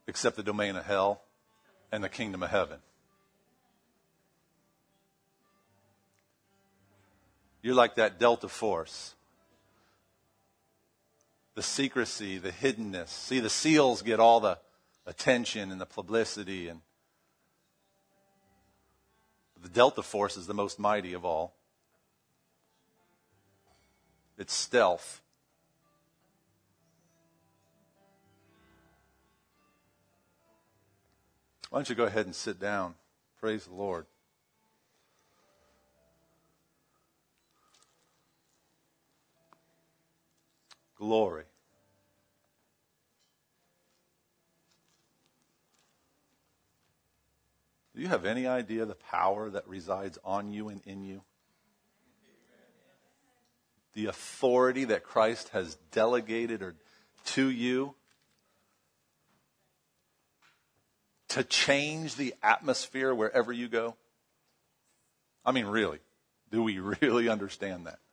except the domain of hell and the kingdom of heaven. You're like that Delta Force. The secrecy, the hiddenness. See, the SEALs get all the attention and the publicity, and the Delta Force is the most mighty of all. It's stealth. Why don't you go ahead and sit down? Praise the Lord. Glory. Do you have any idea the power that resides on you and in you? The authority that Christ has delegated to you to change the atmosphere wherever you go? I mean, really, do we really understand that?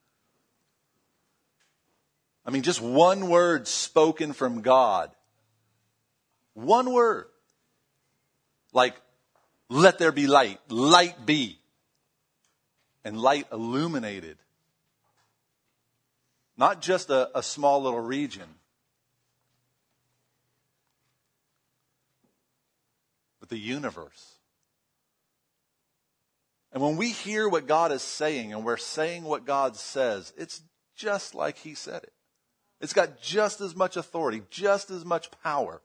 I mean, just one word spoken from God. One word. Like, let there be light. Light be. And light illuminated. Not just a small little region. But the universe. And when we hear what God is saying and we're saying what God says, it's just like He said it. It's got just as much authority, just as much power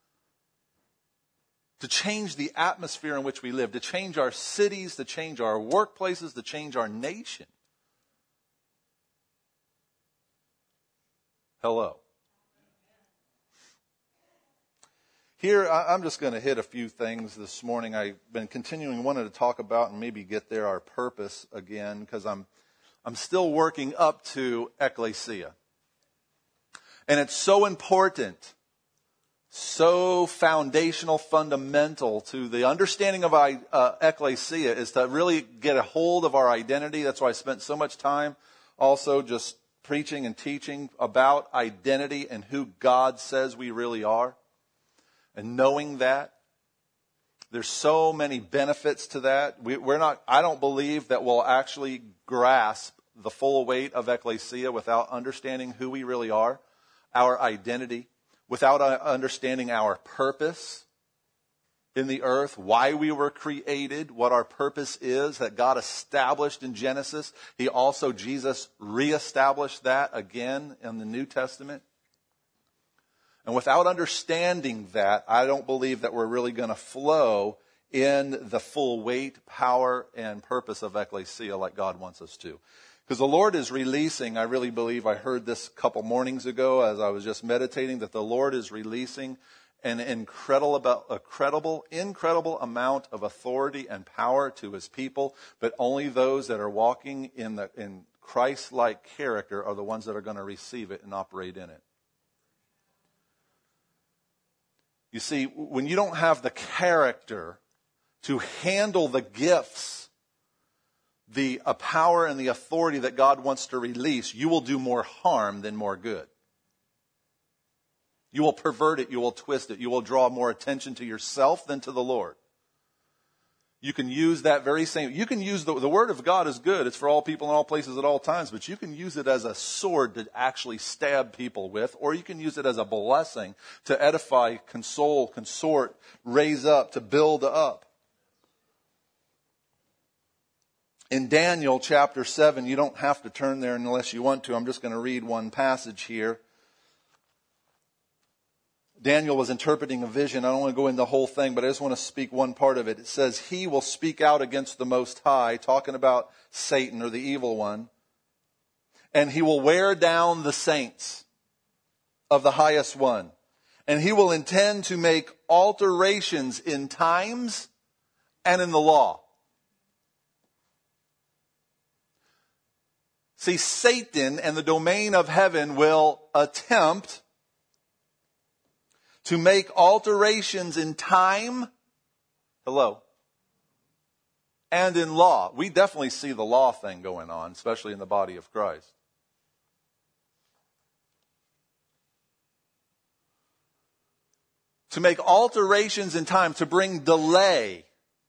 to change the atmosphere in which we live, to change our cities, to change our workplaces, to change our nation. Hello. Here, I'm just going to hit a few things this morning. I've been wanted to talk about and maybe get there our purpose again, because I'm still working up to ecclesia. And it's so important, so foundational, fundamental to the understanding of ecclesia is to really get a hold of our identity. That's why I spent so much time also just preaching and teaching about identity and who God says we really are. And knowing that. There's so many benefits to that. I don't believe that we'll actually grasp the full weight of ecclesia without understanding who we really are. Our identity, without understanding our purpose in the earth, why we were created, what our purpose is that God established in Genesis. Jesus reestablished that again in the New Testament. And without understanding that, I don't believe that we're really going to flow in the full weight, power, and purpose of ecclesia like God wants us to. Because the Lord is releasing, I really believe, I heard this a couple mornings ago as I was just meditating, that the Lord is releasing an incredible amount of authority and power to His people, but only those that are walking in Christ-like character are the ones that are going to receive it and operate in it. You see, when you don't have the character to handle the gifts, the power and the authority that God wants to release, you will do more harm than more good. You will pervert it, you will twist it, you will draw more attention to yourself than to the Lord. You can use that very same, you can use the Word of God is good, it's for all people in all places at all times, but you can use it as a sword to actually stab people with, or you can use it as a blessing to edify, console, consort, raise up, to build up. In Daniel chapter 7, you don't have to turn there unless you want to. I'm just going to read one passage here. Daniel was interpreting a vision. I don't want to go into the whole thing, but I just want to speak one part of it. It says, he will speak out against the Most High, talking about Satan or the evil one, and he will wear down the saints of the highest one. And he will intend to make alterations in times and in the law. See, Satan and the domain of heaven will attempt to make alterations in time, and in law. We definitely see the law thing going on, especially in the body of Christ. to make alterations in time, to bring delay.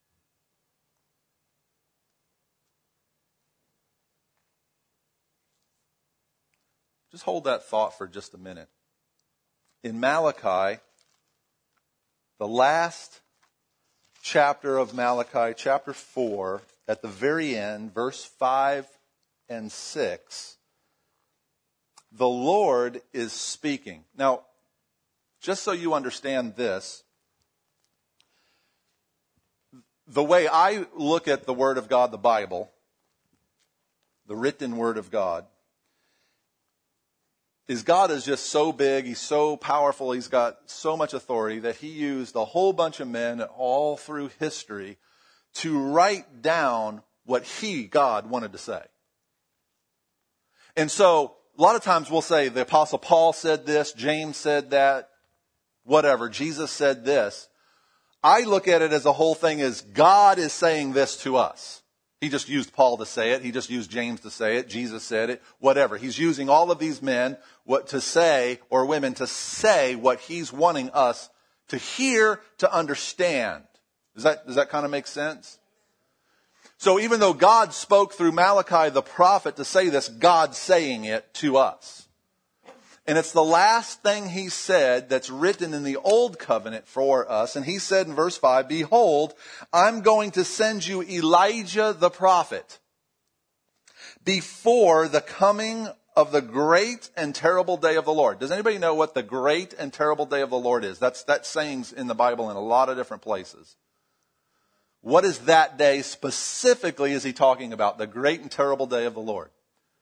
Just hold that thought for just a minute. In Malachi, the last chapter of Malachi, chapter 4, at the very end, verse 5 and 6, the Lord is speaking. Now, just so you understand this, the way I look at the Word of God, the Bible, the written Word of God, is God is just so big, He's so powerful, He's got so much authority that He used a whole bunch of men all through history to write down what He, God, wanted to say. And so, a lot of times we'll say the Apostle Paul said this, James said that, whatever, Jesus said this. I look at it as a whole thing as God is saying this to us. He just used Paul to say it. He just used James to say it. Jesus said it. Whatever. He's using all of these men to say, or women to say what He's wanting us to hear, to understand. Does that kind of make sense? So even though God spoke through Malachi the prophet to say this, God's saying it to us. And it's the last thing He said that's written in the Old Covenant for us. And He said in verse 5, "Behold, I'm going to send you Elijah the prophet before the coming of the great and terrible day of the Lord." Does anybody know what the great and terrible day of the Lord is? That saying's in the Bible in a lot of different places. What is that day specifically is He talking about? The great and terrible day of the Lord.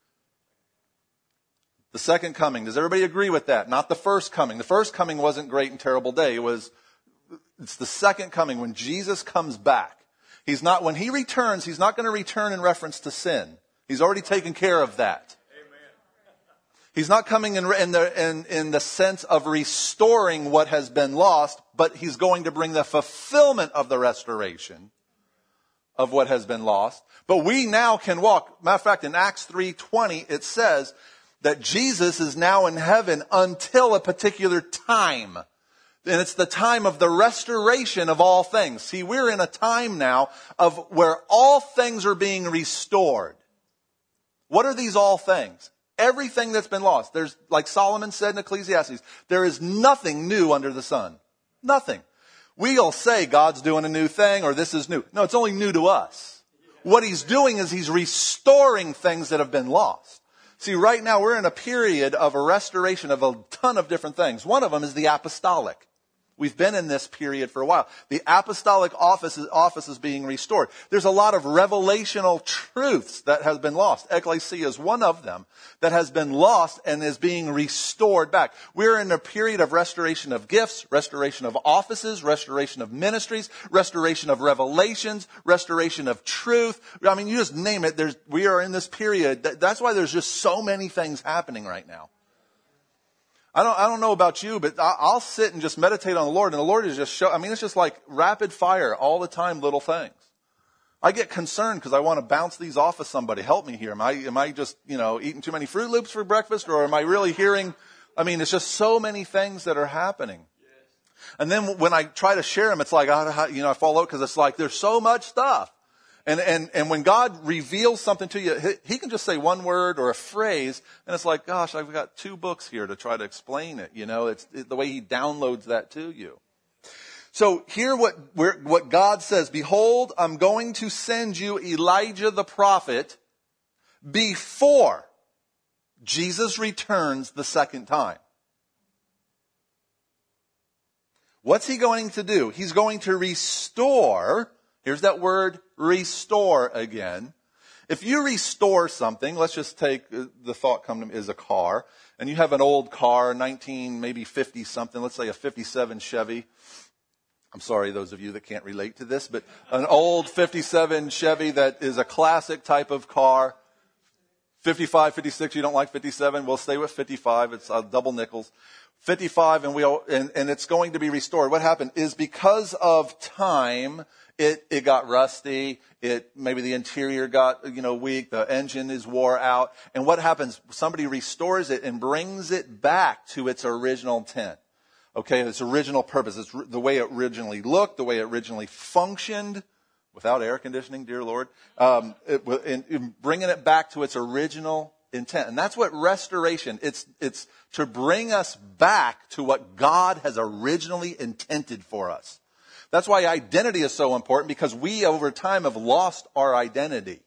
The second coming. Does everybody agree with that? Not the first coming. The first coming wasn't great and terrible day. It's the second coming when Jesus comes back. When He returns, He's not going to return in reference to sin. He's already taken care of that. Amen. He's not coming in the sense of restoring what has been lost, but He's going to bring the fulfillment of the restoration of what has been lost. But we now can walk. Matter of fact, in Acts 3:20, it says that Jesus is now in heaven until a particular time. And it's the time of the restoration of all things. See, we're in a time now of where all things are being restored. What are these all things? Everything that's been lost. There's, like Solomon said in Ecclesiastes, there is nothing new under the sun. Nothing. We'll say God's doing a new thing or this is new. No, it's only new to us. What He's doing is He's restoring things that have been lost. See, right now we're in a period of a restoration of a ton of different things. One of them is the apostolic. We've been in this period for a while. The apostolic office is being restored. There's a lot of revelational truths that have been lost. Ecclesia is one of them that has been lost and is being restored back. We're in a period of restoration of gifts, restoration of offices, restoration of ministries, restoration of revelations, restoration of truth. I mean, you just name it. We are in this period. That's why there's just so many things happening right now. I don't know about you, but I'll sit and just meditate on the Lord, and the Lord is just it's just like rapid fire all the time, little things. I get concerned because I want to bounce these off of somebody. Help me here. Am I just, eating too many Fruit Loops for breakfast, or am I really hearing? It's just so many things that are happening. Yes. And then when I try to share them, it's like, I fall out because it's like there's so much stuff. And when God reveals something to you, He can just say one word or a phrase, and it's like, gosh, I've got 2 books here to try to explain it. It's the way He downloads that to you. So hear what God says. "Behold, I'm going to send you Elijah the prophet before Jesus returns the second time." What's He going to do? He's going to restore. Here's that word, restore again. If you restore something, let's just take the thought come to me is a car, and you have an old car, 50 something, let's say a 57 Chevy. I'm sorry, those of you that can't relate to this, but an old 57 Chevy that is a classic type of car. 55, 56, you don't like 57? We'll stay with 55. It's double nickels. 55, and it's going to be restored. What happened is because of time, it got rusty. Maybe the interior got, weak. The engine is wore out. And what happens? Somebody restores it and brings it back to its original intent. Okay, its original purpose. It's the way it originally looked, the way it originally functioned, without air conditioning, dear Lord, in bringing it back to its original intent. And that's what restoration, it's to bring us back to what God has originally intended for us. That's why identity is so important, because we over time have lost our identity.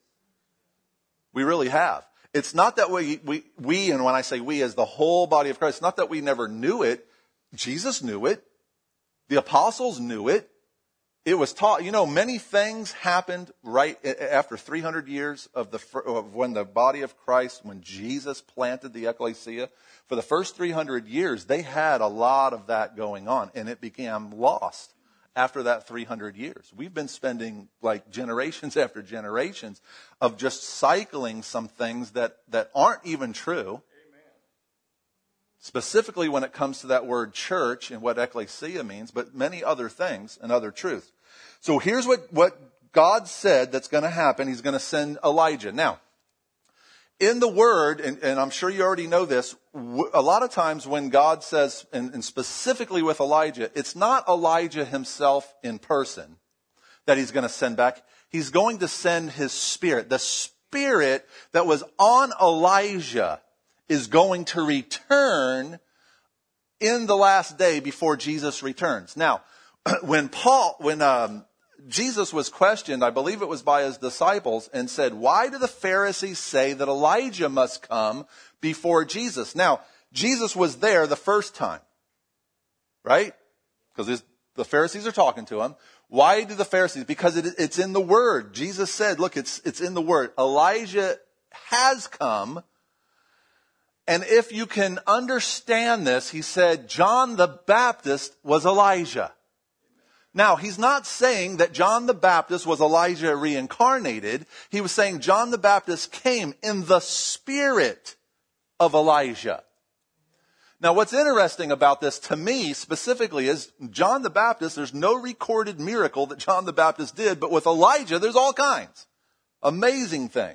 We really have. It's not that we, and when I say we as the whole body of Christ, it's not that we never knew it. Jesus knew it. The apostles knew it. It was taught. Many things happened right after 300 years of when the body of Christ, when Jesus planted the ecclesia. For the first 300 years, they had a lot of that going on, and it became lost after that 300 years. We've been spending like generations after generations of just cycling some things that aren't even true. Specifically when it comes to that word church and what ecclesia means, but many other things and other truths. So here's what God said that's going to happen. He's going to send Elijah. Now, in the word, and I'm sure you already know this, a lot of times when God says, and specifically with Elijah, it's not Elijah himself in person that he's going to send back. He's going to send his spirit. The spirit that was on Elijah is going to return in the last day before Jesus returns. Now, when Jesus was questioned, I believe it was by his disciples, and said, why do the Pharisees say that Elijah must come before Jesus? Now, Jesus was there the first time, right? Because the Pharisees are talking to him. Why do the Pharisees? Because it's in the Word. Jesus said, look, it's in the Word. Elijah has come. And if you can understand this, he said, John the Baptist was Elijah. Now, he's not saying that John the Baptist was Elijah reincarnated. He was saying John the Baptist came in the spirit of Elijah. Now, what's interesting about this to me specifically is John the Baptist, there's no recorded miracle that John the Baptist did, but with Elijah, there's all kinds. Amazing things.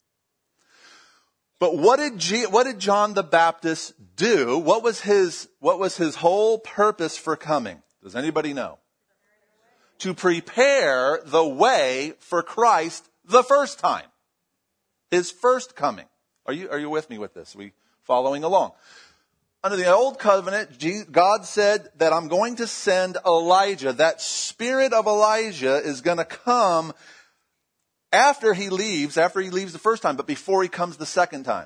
But what did John the Baptist do? What was his whole purpose for coming? Does anybody know? To prepare the way for Christ the first time. His first coming. Are you with me with this? Are we following along? Under the old covenant, God said that I'm going to send Elijah. That spirit of Elijah is going to come after he leaves the first time, but before he comes the second time.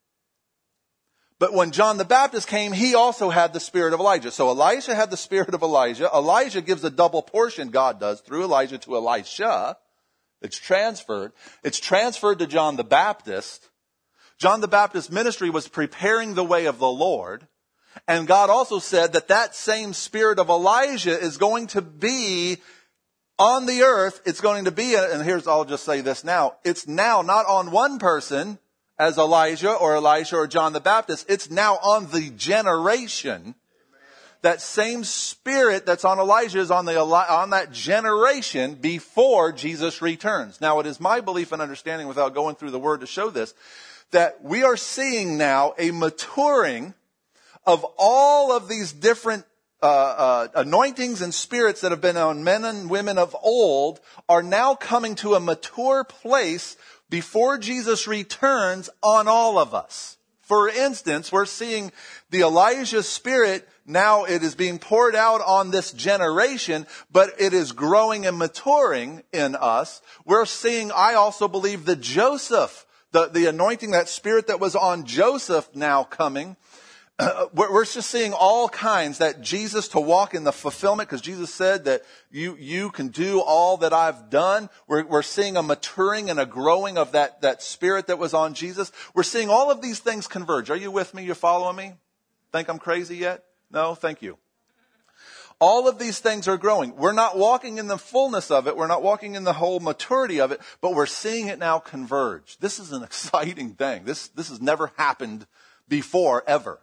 But when John the Baptist came, he also had the spirit of Elijah. So Elisha had the spirit of Elijah. Elijah gives a double portion, God does, through Elijah to Elisha. It's transferred. It's transferred to John the Baptist. John the Baptist's ministry was preparing the way of the Lord. And God also said that same spirit of Elijah is going to be on the earth. It's going to be, and I'll just say this now. It's now not on one person as Elijah or Elisha or John the Baptist. It's now on the generation. That same spirit that's on Elijah is on that generation before Jesus returns. Now, it is my belief and understanding, without going through the word to show this, that we are seeing now a maturing of all of these different anointings and spirits that have been on men and women of old are now coming to a mature place before Jesus returns on all of us. For instance, we're seeing the Elijah spirit now, it is being poured out on this generation, but it is growing and maturing in us. We're seeing, I also believe, the Joseph, the anointing, that spirit that was on Joseph now coming. We're just seeing all kinds, that Jesus to walk in the fulfillment, because Jesus said that you can do all that I've done. We're seeing a maturing and a growing of that spirit that was on Jesus. We're seeing all of these things converge. Are you with me? You following me? Think I'm crazy yet? No? Thank you. All of these things are growing. We're not walking in the fullness of it. We're not walking in the whole maturity of it, but we're seeing it now converge. This is an exciting thing. This has never happened before, ever.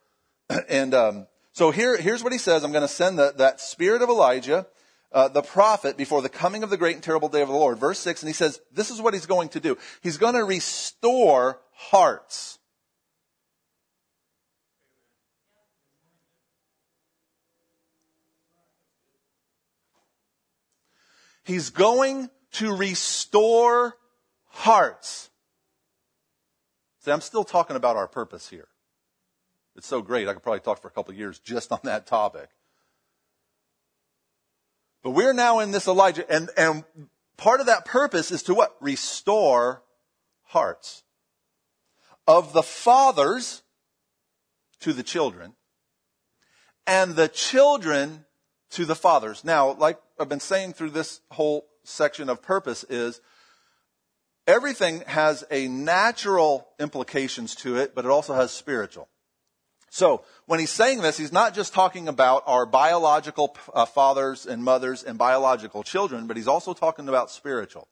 And so here's what he says. I'm going to send that spirit of Elijah, the prophet, before the coming of the great and terrible day of the Lord. Verse 6, and he says, this is what he's going to do. He's going to restore hearts. He's going to restore hearts. See, I'm still talking about our purpose here. It's so great. I could probably talk for a couple of years just on that topic. But we're now in this Elijah, and part of that purpose is to what? Restore hearts. Of the fathers to the children, and the children to the fathers. Now, like I've been saying through this whole section of purpose is, everything has a natural implications to it, but it also has spiritual. So when he's saying this, he's not just talking about our biological fathers and mothers and biological children, but he's also talking about spiritual.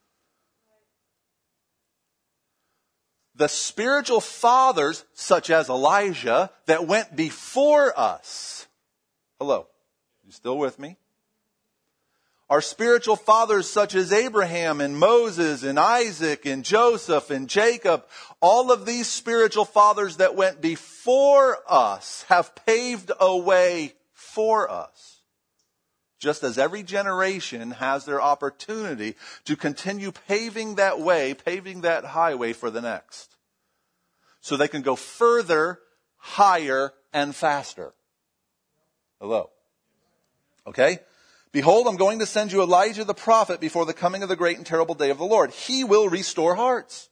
The spiritual fathers, such as Elijah, that went before us. Hello, you still with me? Our spiritual fathers such as Abraham and Moses and Isaac and Joseph and Jacob, all of these spiritual fathers that went before us have paved a way for us. Just as every generation has their opportunity to continue paving that way, paving that highway for the next. So they can go further, higher, and faster. Hello. Okay? Behold, I'm going to send you Elijah the prophet before the coming of the great and terrible day of the Lord. He will restore hearts.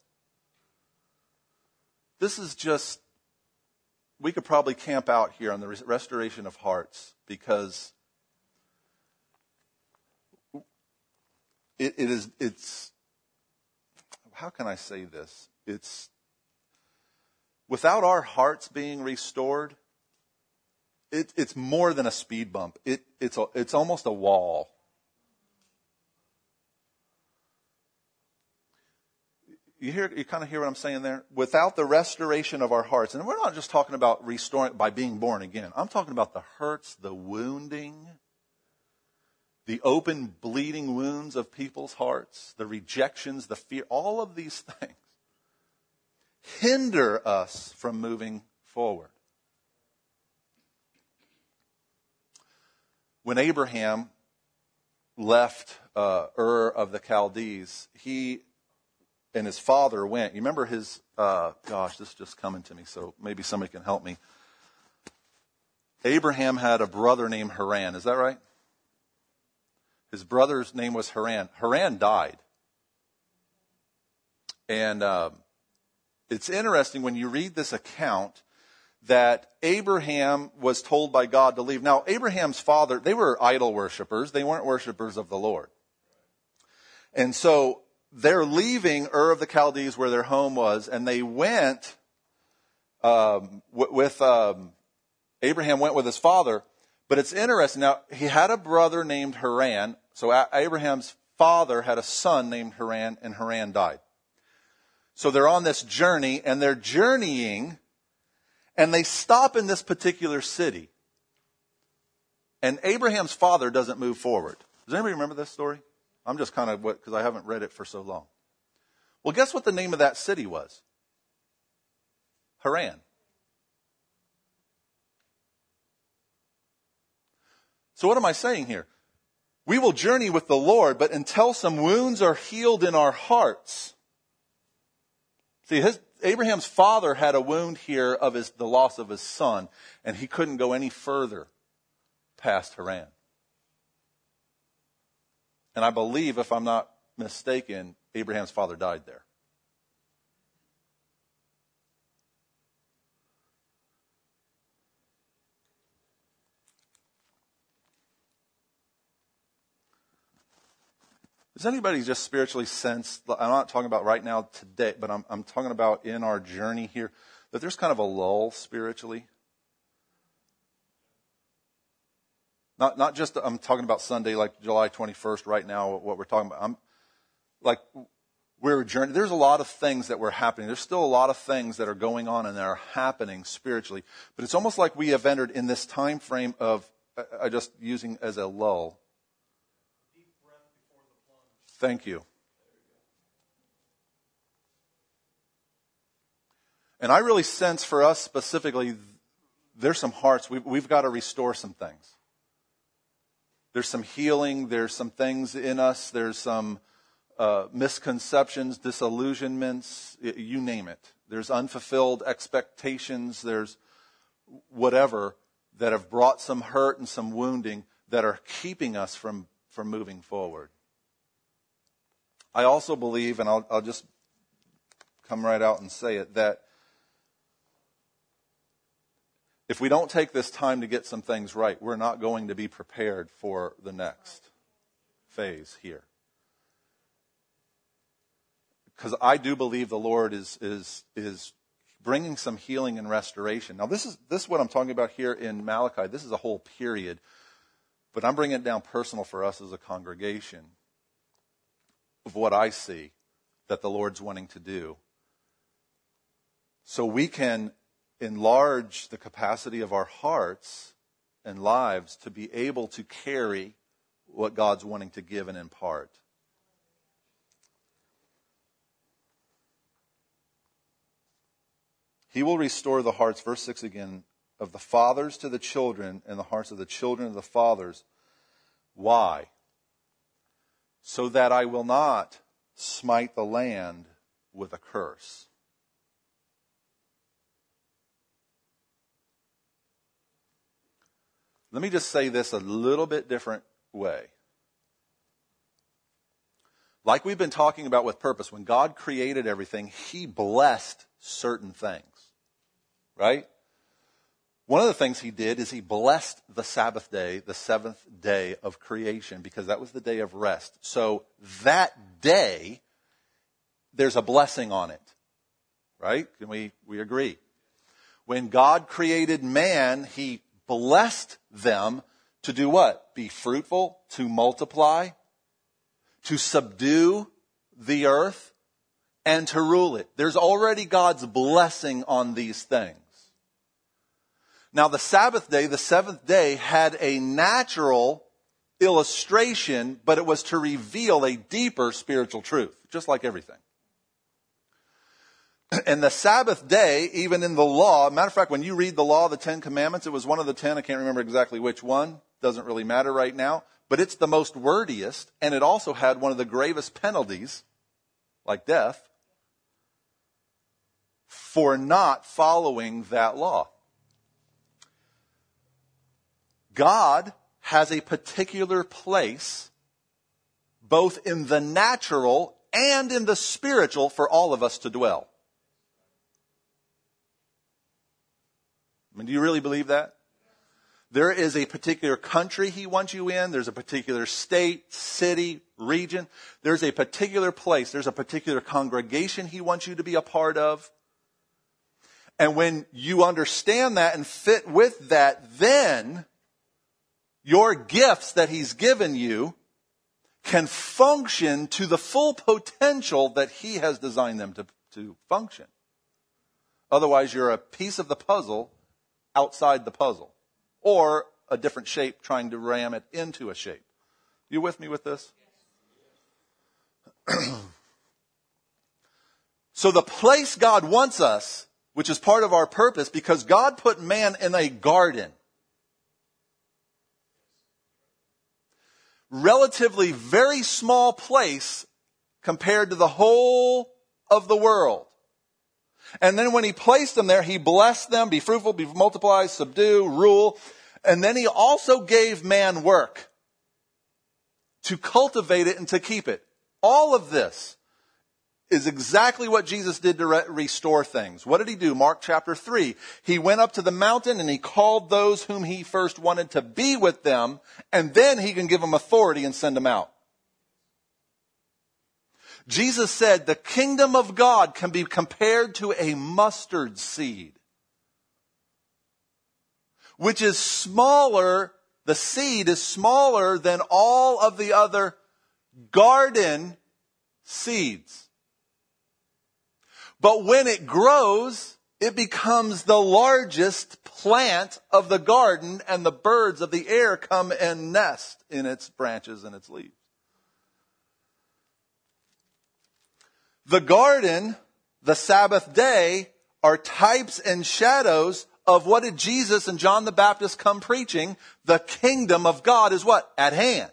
This is just, we could probably camp out here on the restoration of hearts, because it's, how can I say this? It's, without our hearts being restored, it's more than a speed bump. It's almost a wall. You kind of hear what I'm saying there? Without the restoration of our hearts, and we're not just talking about restoring by being born again. I'm talking about the hurts, the wounding, the open bleeding wounds of people's hearts, the rejections, the fear, all of these things hinder us from moving forward. When Abraham left Ur of the Chaldees, he and his father went. You remember his, this is just coming to me, so maybe somebody can help me. Abraham had a brother named Haran, is that right? His brother's name was Haran. Haran died. And it's interesting when you read this account that Abraham was told by God to leave. Now, Abraham's father, they were idol worshipers. They weren't worshipers of the Lord. And so they're leaving Ur of the Chaldees where their home was, and they went Abraham went with his father. But it's interesting. Now, he had a brother named Haran. So Abraham's father had a son named Haran, and Haran died. So they're on this journey, and they're journeying, and they stop in this particular city. And Abraham's father doesn't move forward. Does anybody remember this story? I'm just kind of, because I haven't read it for so long. Well, guess what the name of that city was? Haran. So what am I saying here? We will journey with the Lord, but until some wounds are healed in our hearts. See, Abraham's father had a wound here of the loss of his son, and he couldn't go any further past Haran. And I believe, if I'm not mistaken, Abraham's father died there. Does anybody just spiritually sense, I'm not talking about right now today, but I'm talking about in our journey here, that there's kind of a lull spiritually? Not just, I'm talking about Sunday, like July 21st right now, what we're talking about. We're journeying. There's a lot of things that were happening. There's still a lot of things that are going on and that are happening spiritually. But it's almost like we have entered in this time frame of, I just using as a lull. Thank you. And I really sense for us specifically, there's some hearts. We've got to restore some things. There's some healing. There's some things in us. There's some misconceptions, disillusionments, you name it. There's unfulfilled expectations. There's whatever that have brought some hurt and some wounding that are keeping us from moving forward. I also believe, and I'll just come right out and say it, that if we don't take this time to get some things right, we're not going to be prepared for the next phase here. Because I do believe the Lord is bringing some healing and restoration. Now, this is what I'm talking about here in Malachi. This is a whole period. But I'm bringing it down personal for us as a congregation of what I see that the Lord's wanting to do. So we can enlarge the capacity of our hearts and lives to be able to carry what God's wanting to give and impart. He will restore the hearts, verse 6 again, of the fathers to the children and the hearts of the children of the fathers. Why? So that I will not smite the land with a curse. Let me just say this a little bit different way. Like we've been talking about with purpose, when God created everything, He blessed certain things. Right? One of the things He did is He blessed the Sabbath day, the seventh day of creation, because that was the day of rest. So that day, there's a blessing on it. Right? Can we agree? When God created man, He blessed them to do what? Be fruitful, to multiply, to subdue the earth, and to rule it. There's already God's blessing on these things. Now, the Sabbath day, the seventh day, had a natural illustration, but it was to reveal a deeper spiritual truth, just like everything. And the Sabbath day, even in the law, matter of fact, when you read the law, the 10 Commandments, it was one of the 10, I can't remember exactly which one, doesn't really matter right now, but it's the most wordiest, and it also had one of the gravest penalties, like death, for not following that law. God has a particular place, both in the natural and in the spiritual, for all of us to dwell. I mean, do you really believe that? There is a particular country He wants you in. There's a particular state, city, region. There's a particular place. There's a particular congregation He wants you to be a part of. And when you understand that and fit with that, then your gifts that He's given you can function to the full potential that He has designed them to function. Otherwise, you're a piece of the puzzle outside the puzzle, or a different shape trying to ram it into a shape. You with me with this? So the place God wants us, which is part of our purpose, because God put man in a garden. Relatively very small place compared to the whole of the world. And then when He placed them there, He blessed them, be fruitful, be multiply, subdue, rule. And then He also gave man work to cultivate it and to keep it. All of this is exactly what Jesus did to restore things. What did He do? Mark chapter 3. He went up to the mountain and He called those whom He first wanted to be with them, and then He can give them authority and send them out. Jesus said the kingdom of God can be compared to a mustard seed, which is smaller, the seed is smaller than all of the other garden seeds. But when it grows, it becomes the largest plant of the garden, and the birds of the air come and nest in its branches and its leaves. The garden, the Sabbath day, are types and shadows of what did Jesus and John the Baptist come preaching? The kingdom of God is what? At hand.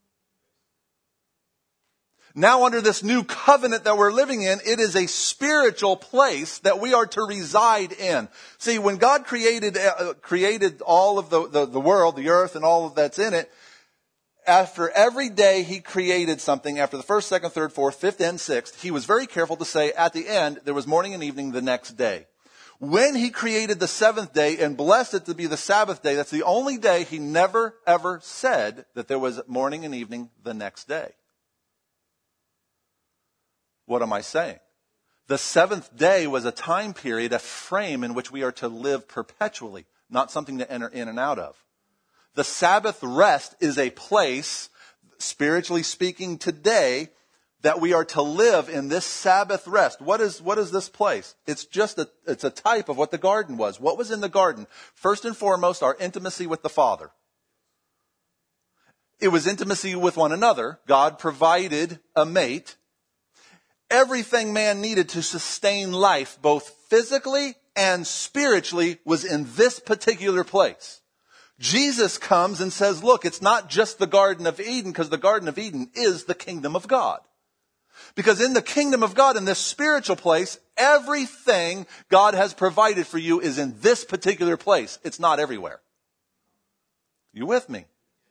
Now under this new covenant that we're living in, it is a spiritual place that we are to reside in. See, when God created all of the world, the earth, and all of that's in it, after every day he created something, after the first, second, third, fourth, fifth, and sixth, he was very careful to say at the end, there was morning and evening the next day. When he created the seventh day and blessed it to be the Sabbath day, that's the only day he never, ever said that there was morning and evening the next day. What am I saying? The seventh day was a time period, a frame in which we are to live perpetually, not something to enter in and out of. The Sabbath rest is a place, spiritually speaking today, that we are to live in this Sabbath rest. What is this place? It's a type of what the garden was. What was in the garden? First and foremost, our intimacy with the Father. It was intimacy with one another. God provided a mate. Everything man needed to sustain life, both physically and spiritually, was in this particular place. Jesus comes and says, look, it's not just the Garden of Eden, because the Garden of Eden is the kingdom of God. Because in the kingdom of God, in this spiritual place, everything God has provided for you is in this particular place. It's not everywhere. You with me?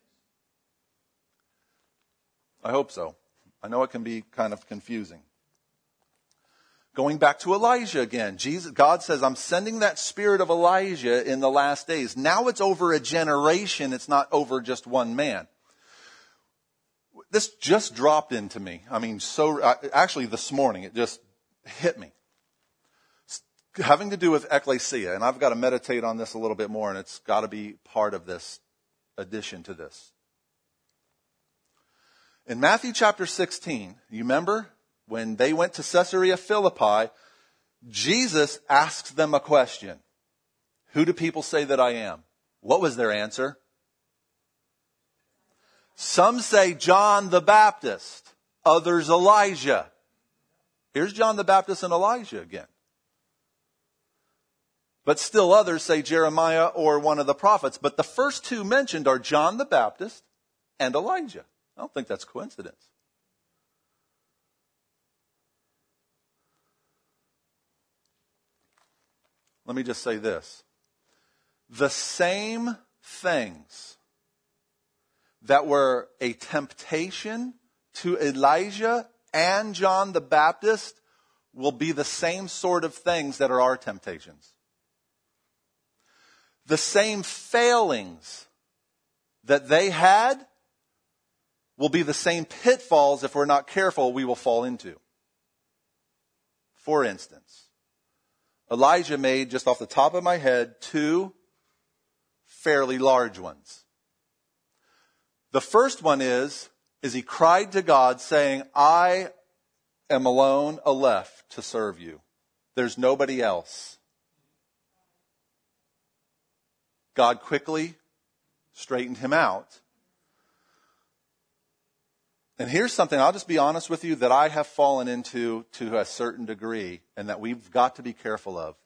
I hope so. I know it can be kind of confusing. Going back to Elijah again, God says, I'm sending that spirit of Elijah in the last days. Now it's over a generation. It's not over just one man. This just dropped into me. Actually this morning, it just hit me. Having to do with ecclesia, and I've got to meditate on this a little bit more, and it's got to be part of this addition to this. In Matthew chapter 16, you remember? When they went to Caesarea Philippi, Jesus asks them a question. Who do people say that I am? What was their answer? Some say John the Baptist. Others Elijah. Here's John the Baptist and Elijah again. But still others say Jeremiah or one of the prophets. But the first two mentioned are John the Baptist and Elijah. I don't think that's coincidence. Let me just say this. The same things that were a temptation to Elijah and John the Baptist will be the same sort of things that are our temptations. The same failings that they had will be the same pitfalls, if we're not careful, we will fall into. For instance, Elijah made, just off the top of my head, two fairly large ones. The first one is he cried to God saying, I am alone, left to serve you. There's nobody else. God quickly straightened him out. And here's something, I'll just be honest with you, that I have fallen into to a certain degree, and that we've got to be careful of.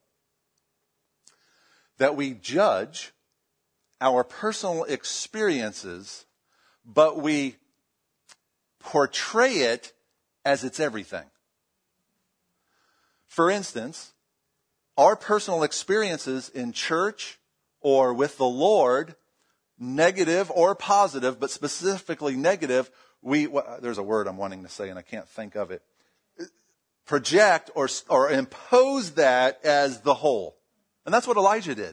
That we judge our personal experiences, but we portray it as it's everything. For instance, our personal experiences in church or with the Lord, negative or positive, but specifically negative, there's a word I'm wanting to say and I can't think of it. Project or impose that as the whole. And that's what Elijah did.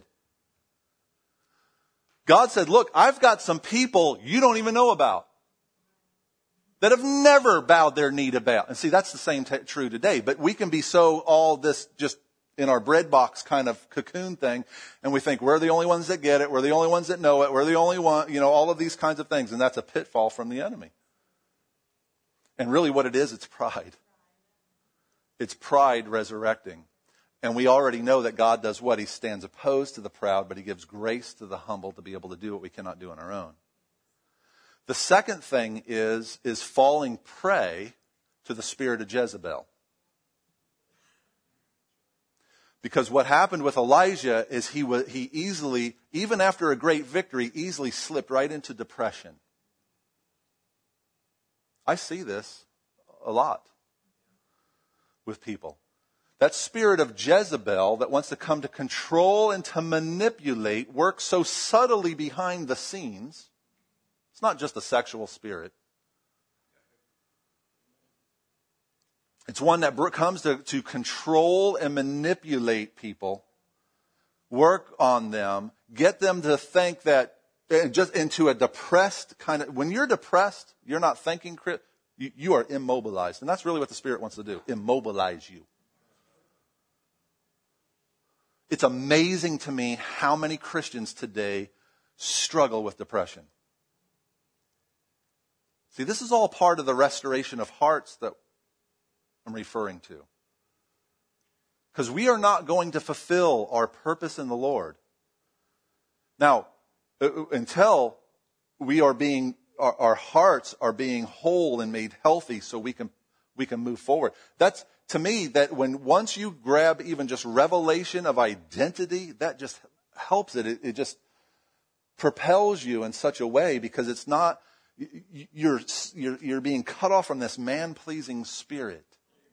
God said, look, I've got some people you don't even know about that have never bowed their knee to Baal. And see, that's the same true today. But we can be so all this just in our bread box kind of cocoon thing. And we think we're the only ones that get it. We're the only ones that know it. We're the only one, all of these kinds of things. And that's a pitfall from the enemy. And really what it is, it's pride. It's pride resurrecting. And we already know that God does what? He stands opposed to the proud, but he gives grace to the humble to be able to do what we cannot do on our own. The second thing is falling prey to the spirit of Jezebel. Because what happened with Elijah is he easily, even after a great victory, easily slipped right into depression. I see this a lot with people. That spirit of Jezebel that wants to come to control and to manipulate works so subtly behind the scenes. It's not just a sexual spirit. It's one that comes to control and manipulate people, work on them, get them to think that, just into a depressed kind of, when you're depressed, you're not thinking, you are immobilized. And that's really what the Spirit wants to do, immobilize you. It's amazing to me how many Christians today struggle with depression. See, this is all part of the restoration of hearts that I'm referring to. Because we are not going to fulfill our purpose in the Lord. Now, until we are our hearts are being whole and made healthy so we can move forward. That's, to me, that once you grab even just revelation of identity, that just helps it. It just propels you in such a way, because it's not, you're being cut off from this man-pleasing spirit.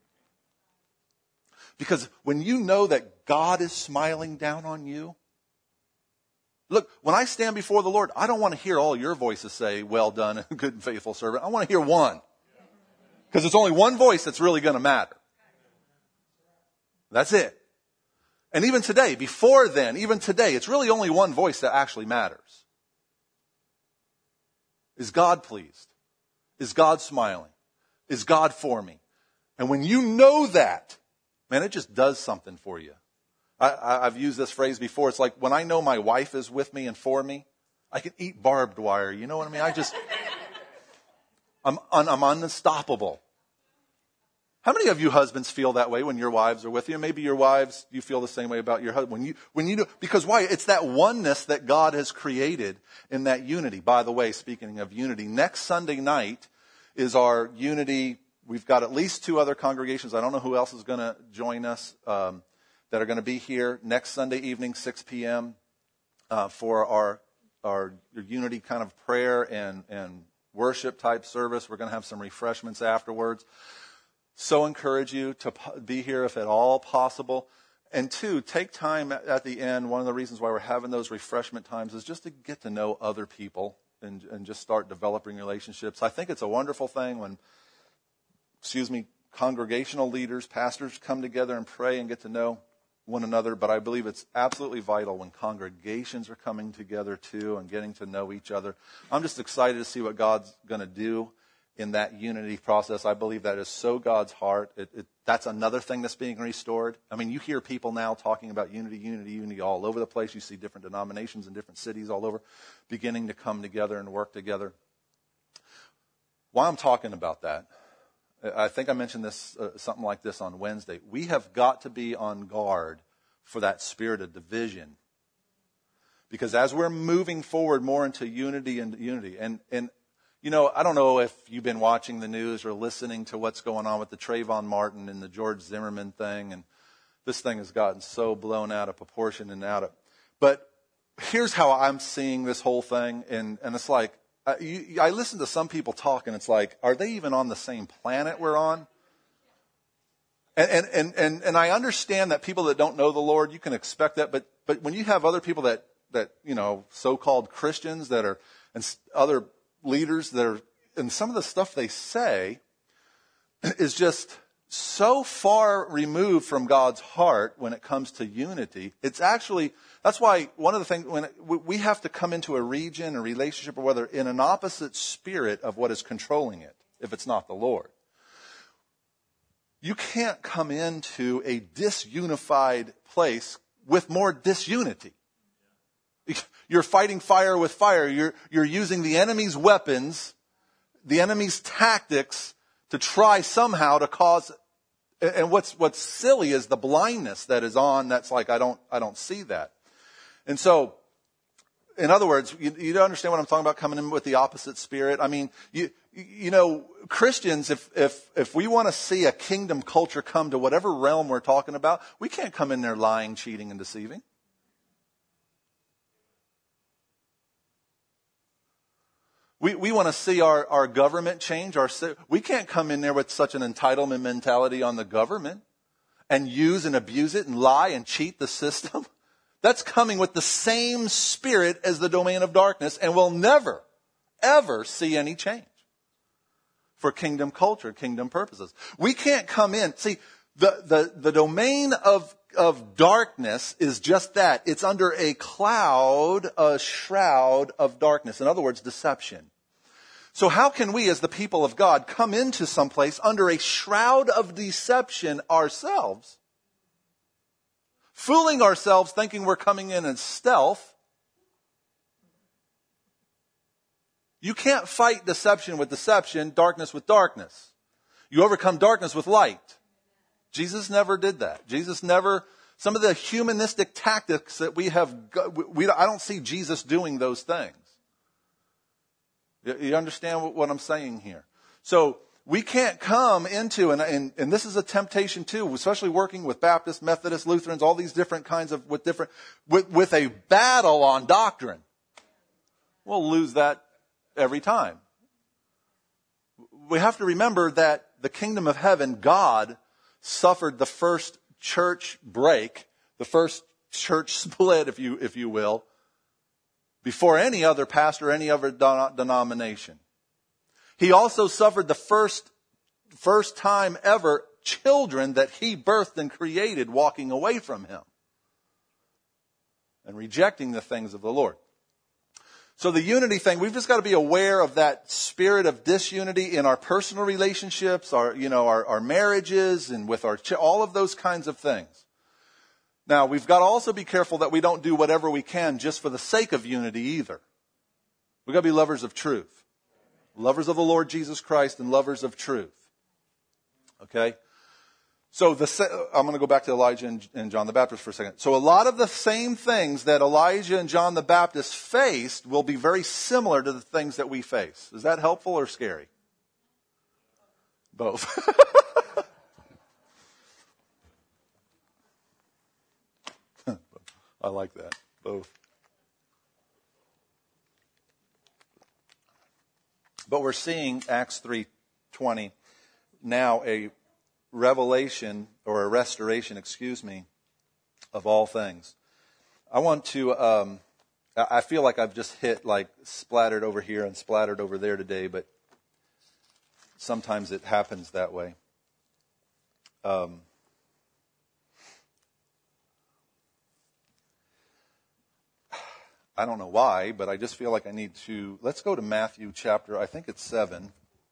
Because when you know that God is smiling down on you, look, when I stand before the Lord, I don't want to hear all your voices say, well done, good and faithful servant. I want to hear one. Because it's only one voice that's really going to matter. That's it. And even today, before then, even today, it's really only one voice that actually matters. Is God pleased? Is God smiling? Is God for me? And when you know that, man, it just does something for you. I've used this phrase before. It's like when I know my wife is with me and for me, I can eat barbed wire. You know what I mean? I'm unstoppable. How many of you husbands feel that way when your wives are with you? Maybe your wives, you feel the same way about your husband. When you do, because why? It's that oneness that God has created in that unity. By the way, speaking of unity, next Sunday night is our unity. We've got at least 2 other congregations. I don't know who else is going to join us that are going to be here next Sunday evening, 6 p.m. For our unity kind of prayer and worship type service. We're going to have some refreshments afterwards. So encourage you to be here if at all possible. And 2, take time at the end. One of the reasons why we're having those refreshment times is just to get to know other people and just start developing relationships. I think it's a wonderful thing when, congregational leaders, pastors come together and pray and get to know one another. But I believe it's absolutely vital when congregations are coming together too and getting to know each other. I'm just excited to see what God's going to do in that unity process. I believe that is so God's heart. That's another thing that's being restored. I mean, you hear people now talking about unity all over the place. You see different denominations in different cities all over beginning to come together and work together. Why I'm talking about that, I think I mentioned this, something like this on Wednesday. We have got to be on guard for that spirit of division. Because as we're moving forward more into unity, and you know, I don't know if you've been watching the news or listening to what's going on with the Trayvon Martin and the George Zimmerman thing. And this thing has gotten so blown out of proportion but here's how I'm seeing this whole thing. And it's like, I listen to some people talk and it's like, are they even on the same planet we're on? And I understand that people that don't know the Lord, you can expect that. But when you have other people that, you know, so-called Christians that are, and other leaders that are, and some of the stuff they say is just so far removed from God's heart when it comes to unity. It's actually, that's why one of the things, when we have to come into a region, a relationship, or whether in an opposite spirit of what is controlling it, if it's not the Lord. You can't come into a disunified place with more disunity. You're fighting fire with fire. You're using the enemy's weapons, the enemy's tactics to try somehow to cause. And what's silly is the blindness that is on. That's like I don't see that. And so in other words, you don't understand what I'm talking about, coming in with the opposite spirit. I mean, you know, Christians, if we want to see a kingdom culture come to whatever realm we're talking about, we can't come in there lying, cheating, and deceiving. We want to see our government change. We can't come in there with such an entitlement mentality on the government and use and abuse it and lie and cheat the system. That's coming with the same spirit as the domain of darkness, and we'll never, ever see any change for kingdom culture, kingdom purposes. We can't come in. See, the domain of darkness is just that. It's under a cloud, a shroud of darkness. In other words, deception. So how can we, as the people of God, come into some place under a shroud of deception ourselves, fooling ourselves, thinking we're coming in stealth? You can't fight deception with deception, darkness with darkness. You overcome darkness with light. Jesus never did that. Jesus never, some of the humanistic tactics that we have, I don't see Jesus doing those things. You understand what I'm saying here? So we can't come into, and this is a temptation too, especially working with Baptists, Methodists, Lutherans, all these different kinds of, with a battle on doctrine. We'll lose that every time. We have to remember that the kingdom of heaven, God suffered the first church break, the first church split, if you will, before any other pastor, any other denomination. He also suffered the first time ever children that he birthed and created walking away from him and rejecting the things of the Lord. So the unity thing, we've just got to be aware of that spirit of disunity in our personal relationships, our marriages, and with all of those kinds of things. Now, we've got to also be careful that we don't do whatever we can just for the sake of unity either. We've got to be lovers of truth. Lovers of the Lord Jesus Christ and lovers of truth. Okay? So I'm going to go back to Elijah and John the Baptist for a second. So a lot of the same things that Elijah and John the Baptist faced will be very similar to the things that we face. Is that helpful or scary? Both. I like that. Both. But we're seeing Acts 3:20 now a revelation or a restoration, of all things. I want to, I feel like I've just hit splattered over here and splattered over there today, but sometimes it happens that way. I don't know why, but I just feel like I need to, let's go to Matthew chapter, I think it's 7.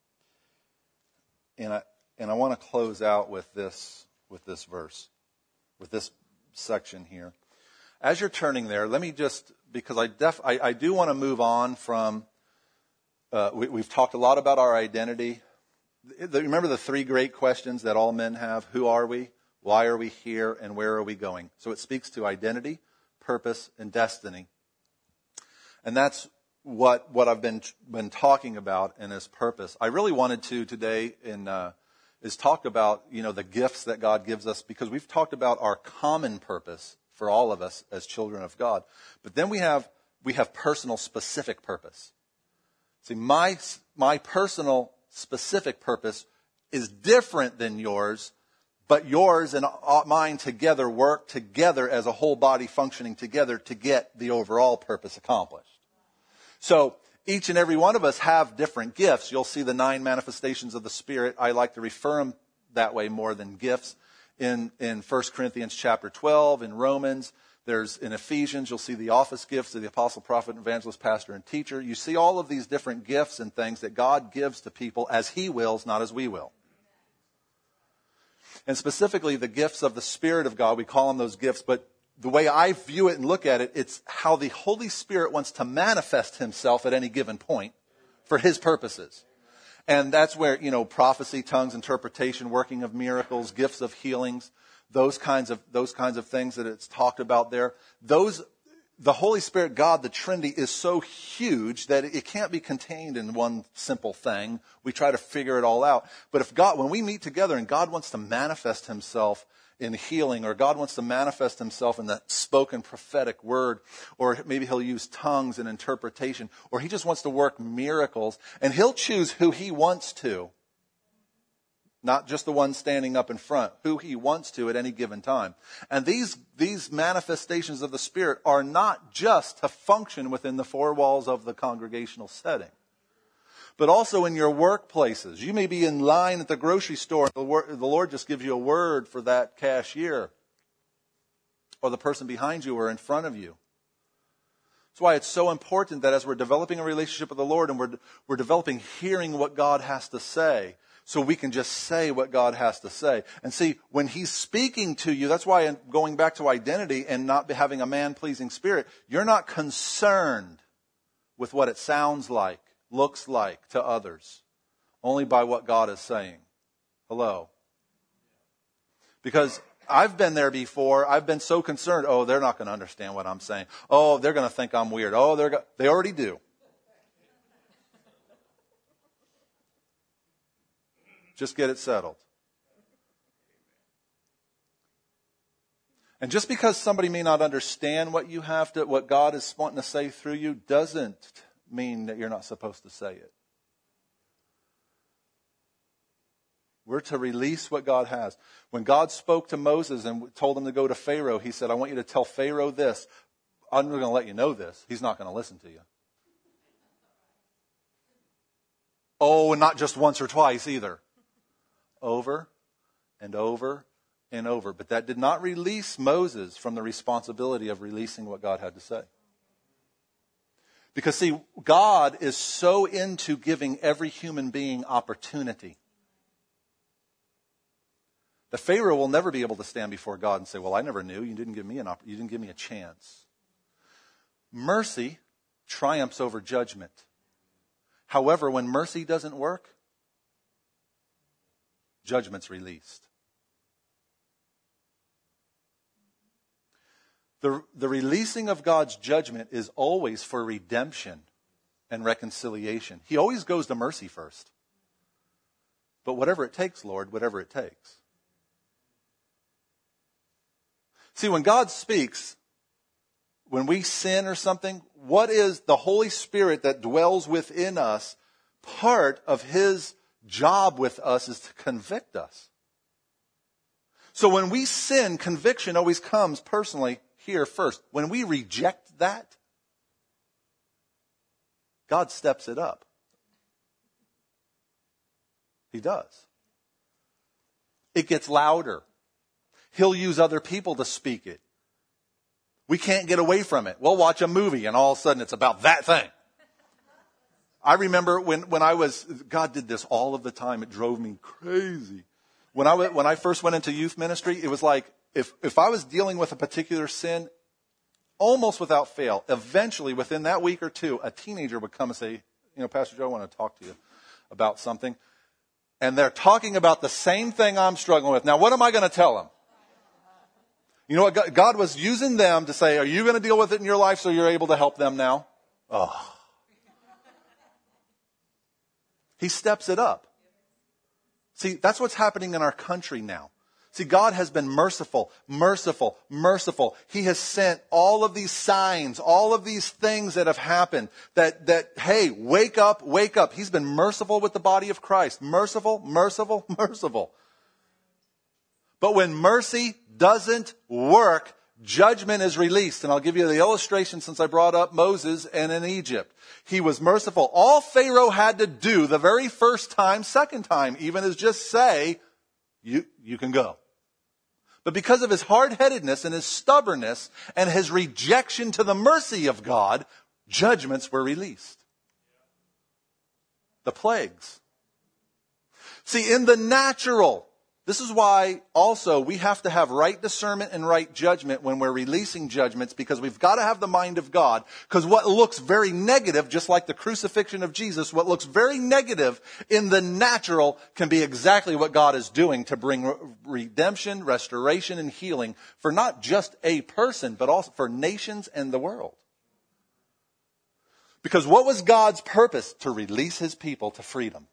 And I want to close out with this verse, with this section here. As you're turning there, let me just, because I do want to move on from, we've talked a lot about our identity. Remember the 3 great questions that all men have? Who are we? Why are we here? And where are we going? So it speaks to identity, purpose, and destiny. And that's what I've been talking about in this purpose. I really wanted to today is talk about, the gifts that God gives us, because we've talked about our common purpose for all of us as children of God. But then we have personal specific purpose. See, my personal specific purpose is different than yours, but yours and mine together work together as a whole body functioning together to get the overall purpose accomplished. So each and every one of us have different gifts. You'll see the 9 manifestations of the Spirit. I like to refer them that way more than gifts. In 1 Corinthians chapter 12, in Romans, in Ephesians, you'll see the office gifts of the apostle, prophet, evangelist, pastor, and teacher. You see all of these different gifts and things that God gives to people as He wills, not as we will. And specifically the gifts of the Spirit of God, we call them those gifts, but the way I view it and look at it, it's how the Holy Spirit wants to manifest Himself at any given point for His purposes. And that's where, prophecy, tongues, interpretation, working of miracles, gifts of healings, those kinds of things that it's talked about there. the Holy Spirit, God, the Trinity, is so huge that it can't be contained in one simple thing. We try to figure it all out. But when we meet together and God wants to manifest himself in healing, or God wants to manifest himself in that spoken prophetic word, or maybe he'll use tongues and interpretation, or he just wants to work miracles, and he'll choose who he wants to. Not just the one standing up in front, who he wants to at any given time. And these manifestations of the Spirit are not just to function within the four walls of the congregational setting, but also in your workplaces. You may be in line at the grocery store. The Lord just gives you a word for that cashier, or the person behind you or in front of you. That's why it's so important that as we're developing a relationship with the Lord, and we're developing hearing what God has to say, so we can just say what God has to say. And see, when he's speaking to you, that's why, going back to identity and not having a man-pleasing spirit, you're not concerned with what it sounds like, looks like to others, only by what God is saying. Hello? Because I've been there before. I've been so concerned, oh, they're not going to understand what I'm saying. Oh, they're going to think I'm weird. Oh, they already do. Just get it settled. And just because somebody may not understand what God is wanting to say through you, doesn't mean that you're not supposed to say it. We're to release what God has. When God spoke to Moses and told him to go to Pharaoh, he said, I want you to tell Pharaoh this. I'm going to let you know this. He's not going to listen to you. Oh, and not just once or twice either. Over and over and over. But that did not release Moses from the responsibility of releasing what God had to say. Because see, God is so into giving every human being opportunity. The Pharaoh will never be able to stand before God and say, well, I never knew. You didn't give me a chance. Mercy triumphs over judgment. However, when mercy doesn't work, judgment's released. The releasing of God's judgment is always for redemption and reconciliation. He always goes to mercy first. But whatever it takes, Lord, whatever it takes. See, when God speaks, when we sin or something, what is the Holy Spirit that dwells within us? Part of his job with us is to convict us. So when we sin, conviction always comes personally here first. When we reject that, God steps it up. He does. It gets louder. He'll use other people to speak it. We can't get away from it. We'll watch a movie and all of a sudden it's about that thing. I remember when God did this all of the time. It drove me crazy. When I first went into youth ministry, it was like, if I was dealing with a particular sin, almost without fail, eventually within that week or two, a teenager would come and say, Pastor Joe, I want to talk to you about something. And they're talking about the same thing I'm struggling with. Now, what am I going to tell them? You know what? God was using them to say, are you going to deal with it in your life so you're able to help them now? Oh. He steps it up. See, that's what's happening in our country now. See, God has been merciful, merciful, merciful. He has sent all of these signs, all of these things that have happened that, hey, wake up, wake up. He's been merciful with the body of Christ. Merciful, merciful, merciful. But when mercy doesn't work, judgment is released. And I'll give you the illustration since I brought up Moses and in Egypt. He was merciful. All Pharaoh had to do the very first time, second time even, is just say, you can go. But because of his hard-headedness and his stubbornness and his rejection to the mercy of God, judgments were released. The plagues. See, in the natural, This is why also we have to have right discernment and right judgment when we're releasing judgments, because we've got to have the mind of God. Because what looks very negative, just like the crucifixion of Jesus, what looks very negative in the natural can be exactly what God is doing to bring redemption, restoration, and healing for not just a person, but also for nations and the world. Because what was God's purpose? To release his people to freedom.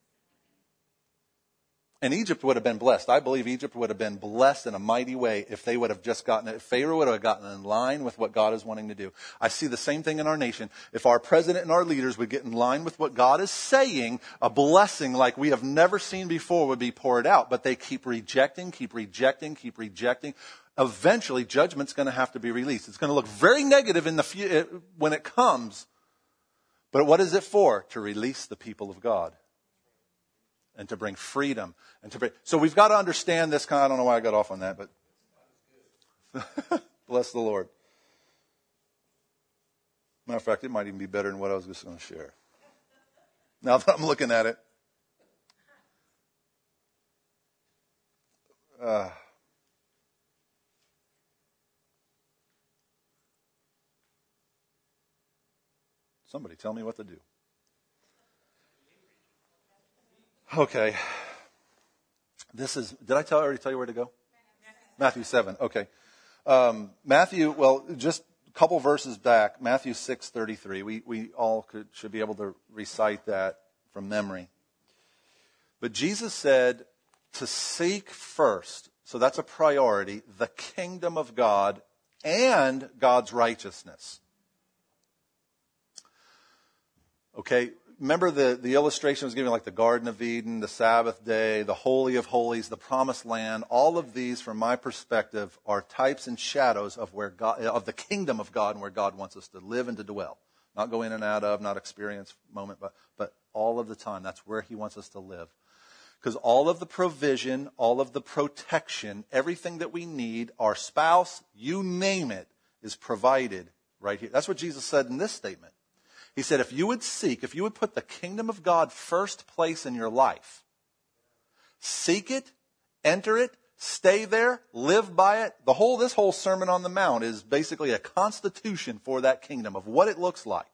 And Egypt would have been blessed. I believe Egypt would have been blessed in a mighty way if they would have just if Pharaoh would have gotten in line with what God is wanting to do. I see the same thing in our nation. If our president and our leaders would get in line with what God is saying, a blessing like we have never seen before would be poured out. But they keep rejecting. Eventually, judgment's going to have to be released. It's going to look very negative when it comes. But what is it for? To release the people of God. And to bring freedom. So we've got to understand this I don't know why I got off on that, but bless the Lord. Matter of fact, it might even be better than what I was just going to share. Now that I'm looking at it. Somebody tell me what to do. Okay. Did I already tell you where to go? Matthew 7. Okay. Just a couple verses back, Matthew 6:33. We all should be able to recite that from memory. But Jesus said to seek first, so that's a priority, the kingdom of God and God's righteousness. Okay. Remember the illustration I was giving, like the Garden of Eden, the Sabbath day, the Holy of Holies, the Promised Land. All of these, from my perspective, are types and shadows of of the kingdom of God and where God wants us to live and to dwell. Not go in and out of, not experience moment, but all of the time. That's where he wants us to live. Because all of the provision, all of the protection, everything that we need, our spouse, you name it, is provided right here. That's what Jesus said in this statement. He said, if you would put the kingdom of God first place in your life, seek it, enter it, stay there, live by it. This whole Sermon on the Mount is basically a constitution for that kingdom of what it looks like.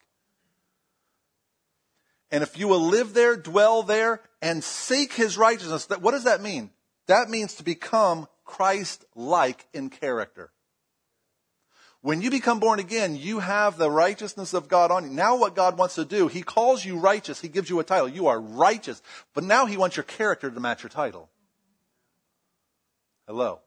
And if you will live there, dwell there, and seek his righteousness, what does that mean? That means to become Christ-like in character. When you become born again, you have the righteousness of God on you. Now what God wants to do, he calls you righteous. He gives you a title. You are righteous. But now he wants your character to match your title. Hello.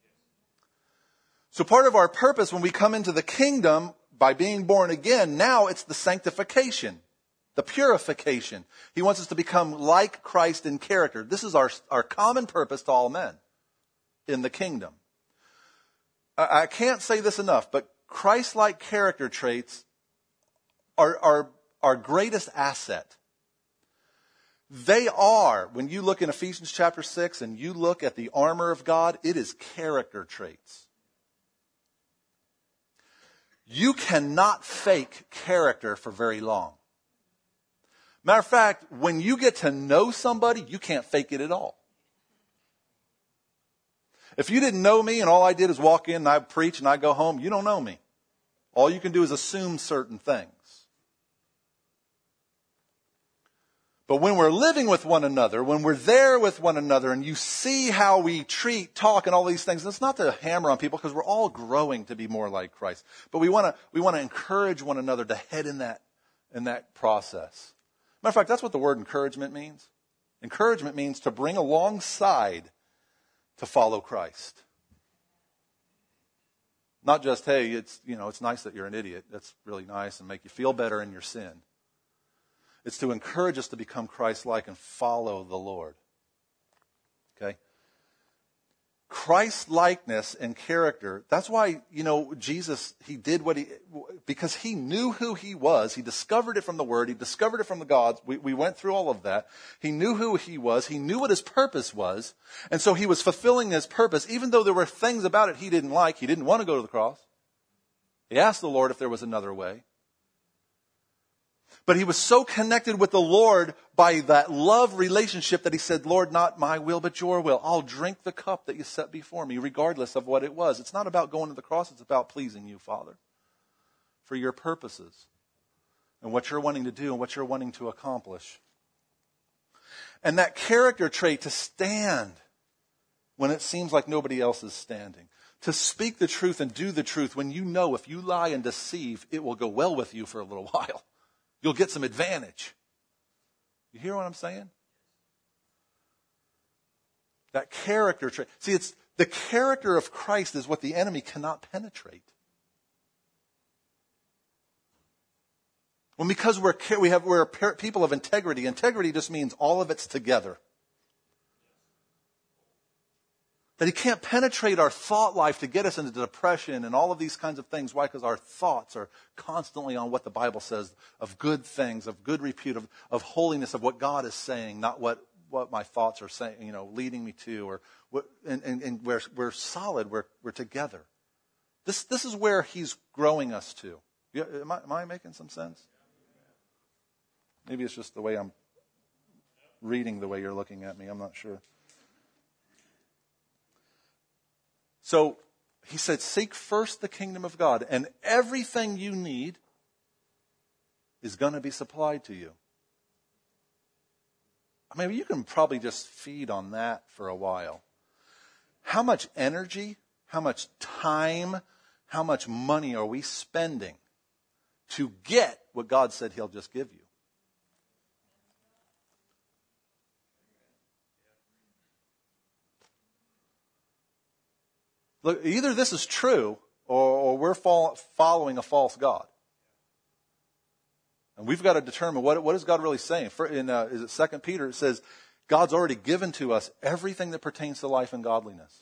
So part of our purpose when we come into the kingdom by being born again, now it's the sanctification, the purification. He wants us to become like Christ in character. This is our common purpose to all men in the kingdom. I can't say this enough, but Christ-like character traits are our greatest asset. They are, when you look in Ephesians chapter 6 and you look at the armor of God, it is character traits. You cannot fake character for very long. Matter of fact, when you get to know somebody, you can't fake it at all. If you didn't know me and all I did is walk in and I preach and I go home, you don't know me. All you can do is assume certain things. But when we're living with one another, when we're there with one another and you see how we treat, talk, and all these things, and it's not to hammer on people because we're all growing to be more like Christ. But we want to encourage one another to head in that process. Matter of fact, that's what the word encouragement means. Encouragement means to bring alongside to follow Christ. Not just, hey, it's nice that you're an idiot. That's really nice and make you feel better in your sin. It's to encourage us to become Christ-like and follow the Lord. Okay? Christ-likeness and character, that's why, Jesus, he did because he knew who he was. He discovered it from the Word. He discovered it from the gods. We went through all of that. He knew who he was. He knew what his purpose was. And so he was fulfilling his purpose, even though there were things about it he didn't like. He didn't want to go to the cross. He asked the Lord if there was another way. But he was so connected with the Lord by that love relationship that he said, Lord, not my will, but your will. I'll drink the cup that you set before me, regardless of what it was. It's not about going to the cross. It's about pleasing you, Father, for your purposes and what you're wanting to do and what you're wanting to accomplish. And that character trait to stand when it seems like nobody else is standing. To speak the truth and do the truth when you know if you lie and deceive, it will go well with you for a little while. You'll get some advantage. You hear what I'm saying? That character trait. See, it's the character of Christ is what the enemy cannot penetrate. Well, because we're people of integrity. Integrity just means all of it's together. That he can't penetrate our thought life to get us into depression and all of these kinds of things. Why? Because our thoughts are constantly on what the Bible says of good things, of good repute, of holiness, of what God is saying, not what my thoughts are saying, leading me to, or what, and we're solid, we're together. This is where he's growing us to. Am I making some sense? Maybe it's just the way I'm reading the way you're looking at me. I'm not sure. So he said, seek first the kingdom of God, and everything you need is going to be supplied to you. I mean, you can probably just feed on that for a while. How much energy, how much time, how much money are we spending to get what God said he'll just give you? Look, either this is true or we're following a false God. And we've got to determine what is God really saying. Is it 2 Peter? It says, God's already given to us everything that pertains to life and godliness.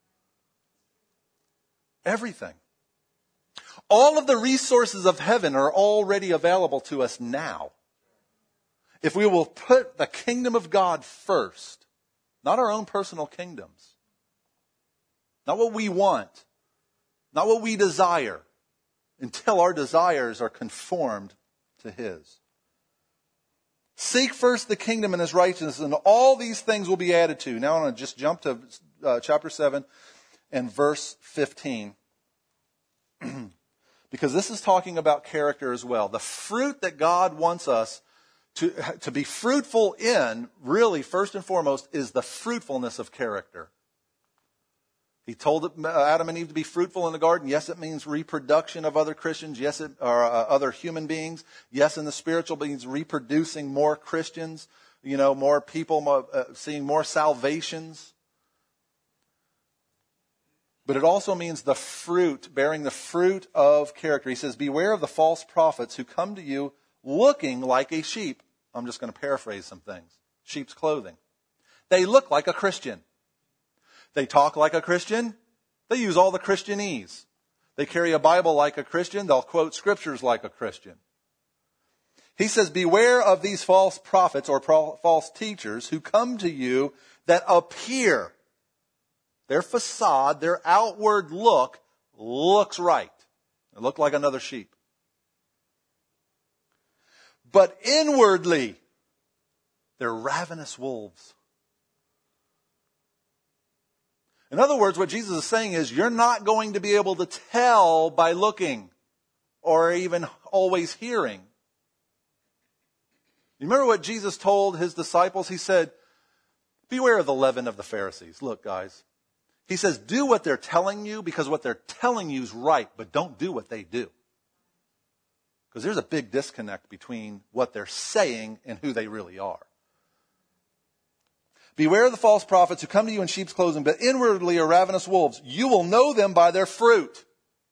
Everything. All of the resources of heaven are already available to us now. If we will put the kingdom of God first, not our own personal kingdoms. Not what we want. Not what we desire. Until our desires are conformed to his. Seek first the kingdom and his righteousness, and all these things will be added to. Now I'm going to just jump to chapter 7 and verse 15. Because this is talking about character as well. The fruit that God wants us to be fruitful in, really, first and foremost, is the fruitfulness of character. He told Adam and Eve to be fruitful in the garden. Yes, it means reproduction of other Christians. Yes, other human beings. Yes, in the spiritual means reproducing more Christians. More people, seeing more salvations. But it also means the fruit, bearing the fruit of character. He says, beware of the false prophets who come to you looking like a sheep. I'm just going to paraphrase some things. Sheep's clothing. They look like a Christian. They talk like a Christian. They use all the Christianese. They carry a Bible like a Christian. They'll quote scriptures like a Christian. He says, beware of these false prophets or false teachers who come to you that appear. Their facade, their outward look looks right. They look like another sheep. But inwardly, they're ravenous wolves. In other words, what Jesus is saying is you're not going to be able to tell by looking or even always hearing. You remember what Jesus told his disciples? He said, beware of the leaven of the Pharisees. Look, guys. He says, do what they're telling you because what they're telling you is right, but don't do what they do. Because there's a big disconnect between what they're saying and who they really are. Beware of the false prophets who come to you in sheep's clothing, but inwardly are ravenous wolves. You will know them by their fruit.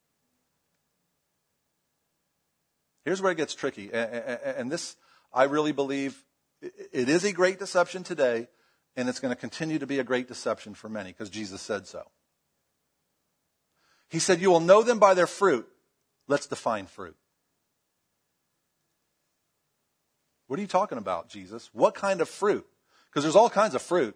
Here's where it gets tricky. And this, I really believe, it is a great deception today, and it's going to continue to be a great deception for many, because Jesus said so. He said, you will know them by their fruit. Let's define fruit. What are you talking about, Jesus? What kind of fruit? Because there's all kinds of fruit.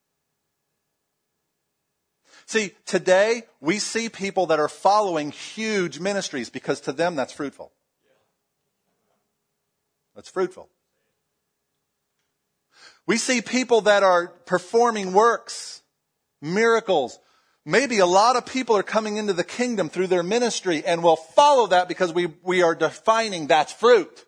See, today we see people that are following huge ministries because to them that's fruitful. That's fruitful. We see people that are performing works, miracles. Maybe a lot of people are coming into the kingdom through their ministry, and we'll follow that because we are defining that's fruit.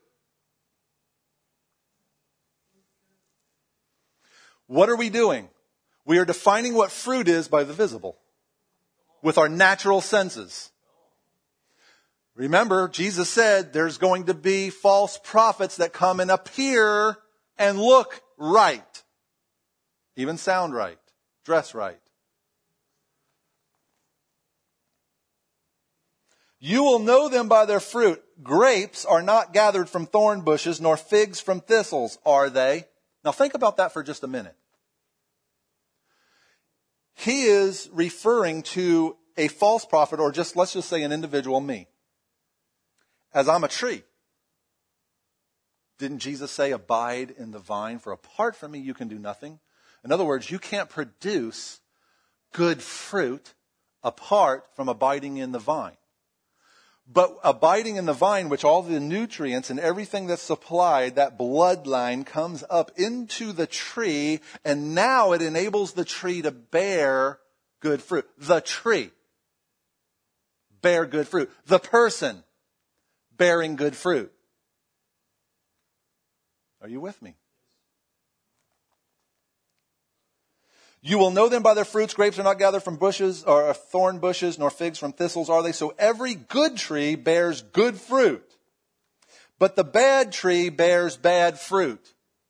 What are we doing? We are defining what fruit is by the visible, with our natural senses. Remember, Jesus said there's going to be false prophets that come and appear and look right, even sound right, dress right. You will know them by their fruit. Grapes are not gathered from thorn bushes, nor figs from thistles, are they? Now think about that for just a minute. He is referring to a false prophet, or let's just say an individual, me. As I'm a tree. Didn't Jesus say, abide in the vine, for apart from me you can do nothing? In other words, you can't produce good fruit apart from abiding in the vine. But abiding in the vine, which all the nutrients and everything that's supplied, that bloodline comes up into the tree, and now it enables the tree to bear good fruit. The tree bear good fruit. The person bearing good fruit. Are you with me? You will know them by their fruits. Grapes are not gathered from bushes or thorn bushes, nor figs from thistles, are they? So every good tree bears good fruit. But the bad tree bears bad fruit.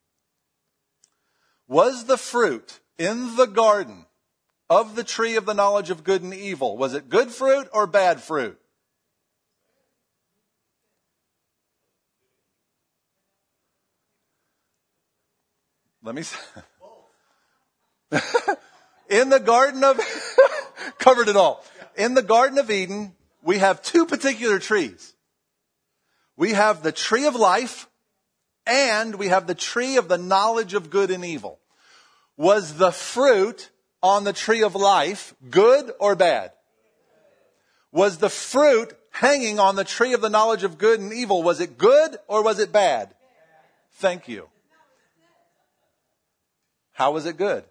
Was the fruit in the garden of the tree of the knowledge of good and evil, was it good fruit or bad fruit? Let me say. In the Garden of, covered it all. In the Garden of Eden, we have two particular trees. We have the tree of life and we have the tree of the knowledge of good and evil. Was the fruit on the tree of life good or bad? Was the fruit hanging on the tree of the knowledge of good and evil, was it good or was it bad? Thank you. How was it good?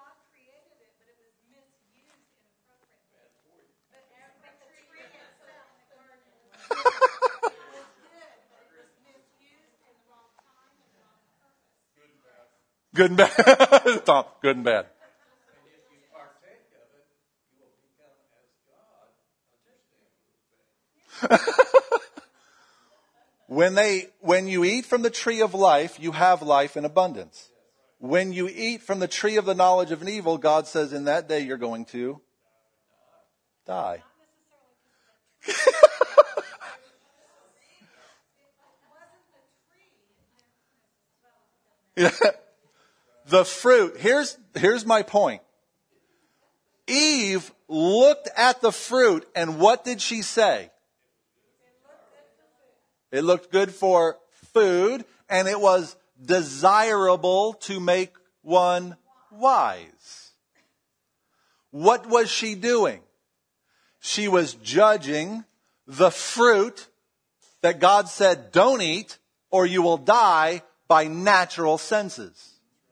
Good and bad. Tom, good and bad. When you eat from the tree of life, you have life in abundance. When you eat from the tree of the knowledge of an evil, God says in that day you're going to die. Yeah. The fruit, here's my point. Eve looked at the fruit and what did she say? It looked good for food and it was desirable to make one wise. What was she doing? She was judging the fruit that God said don't eat or you will die by natural senses.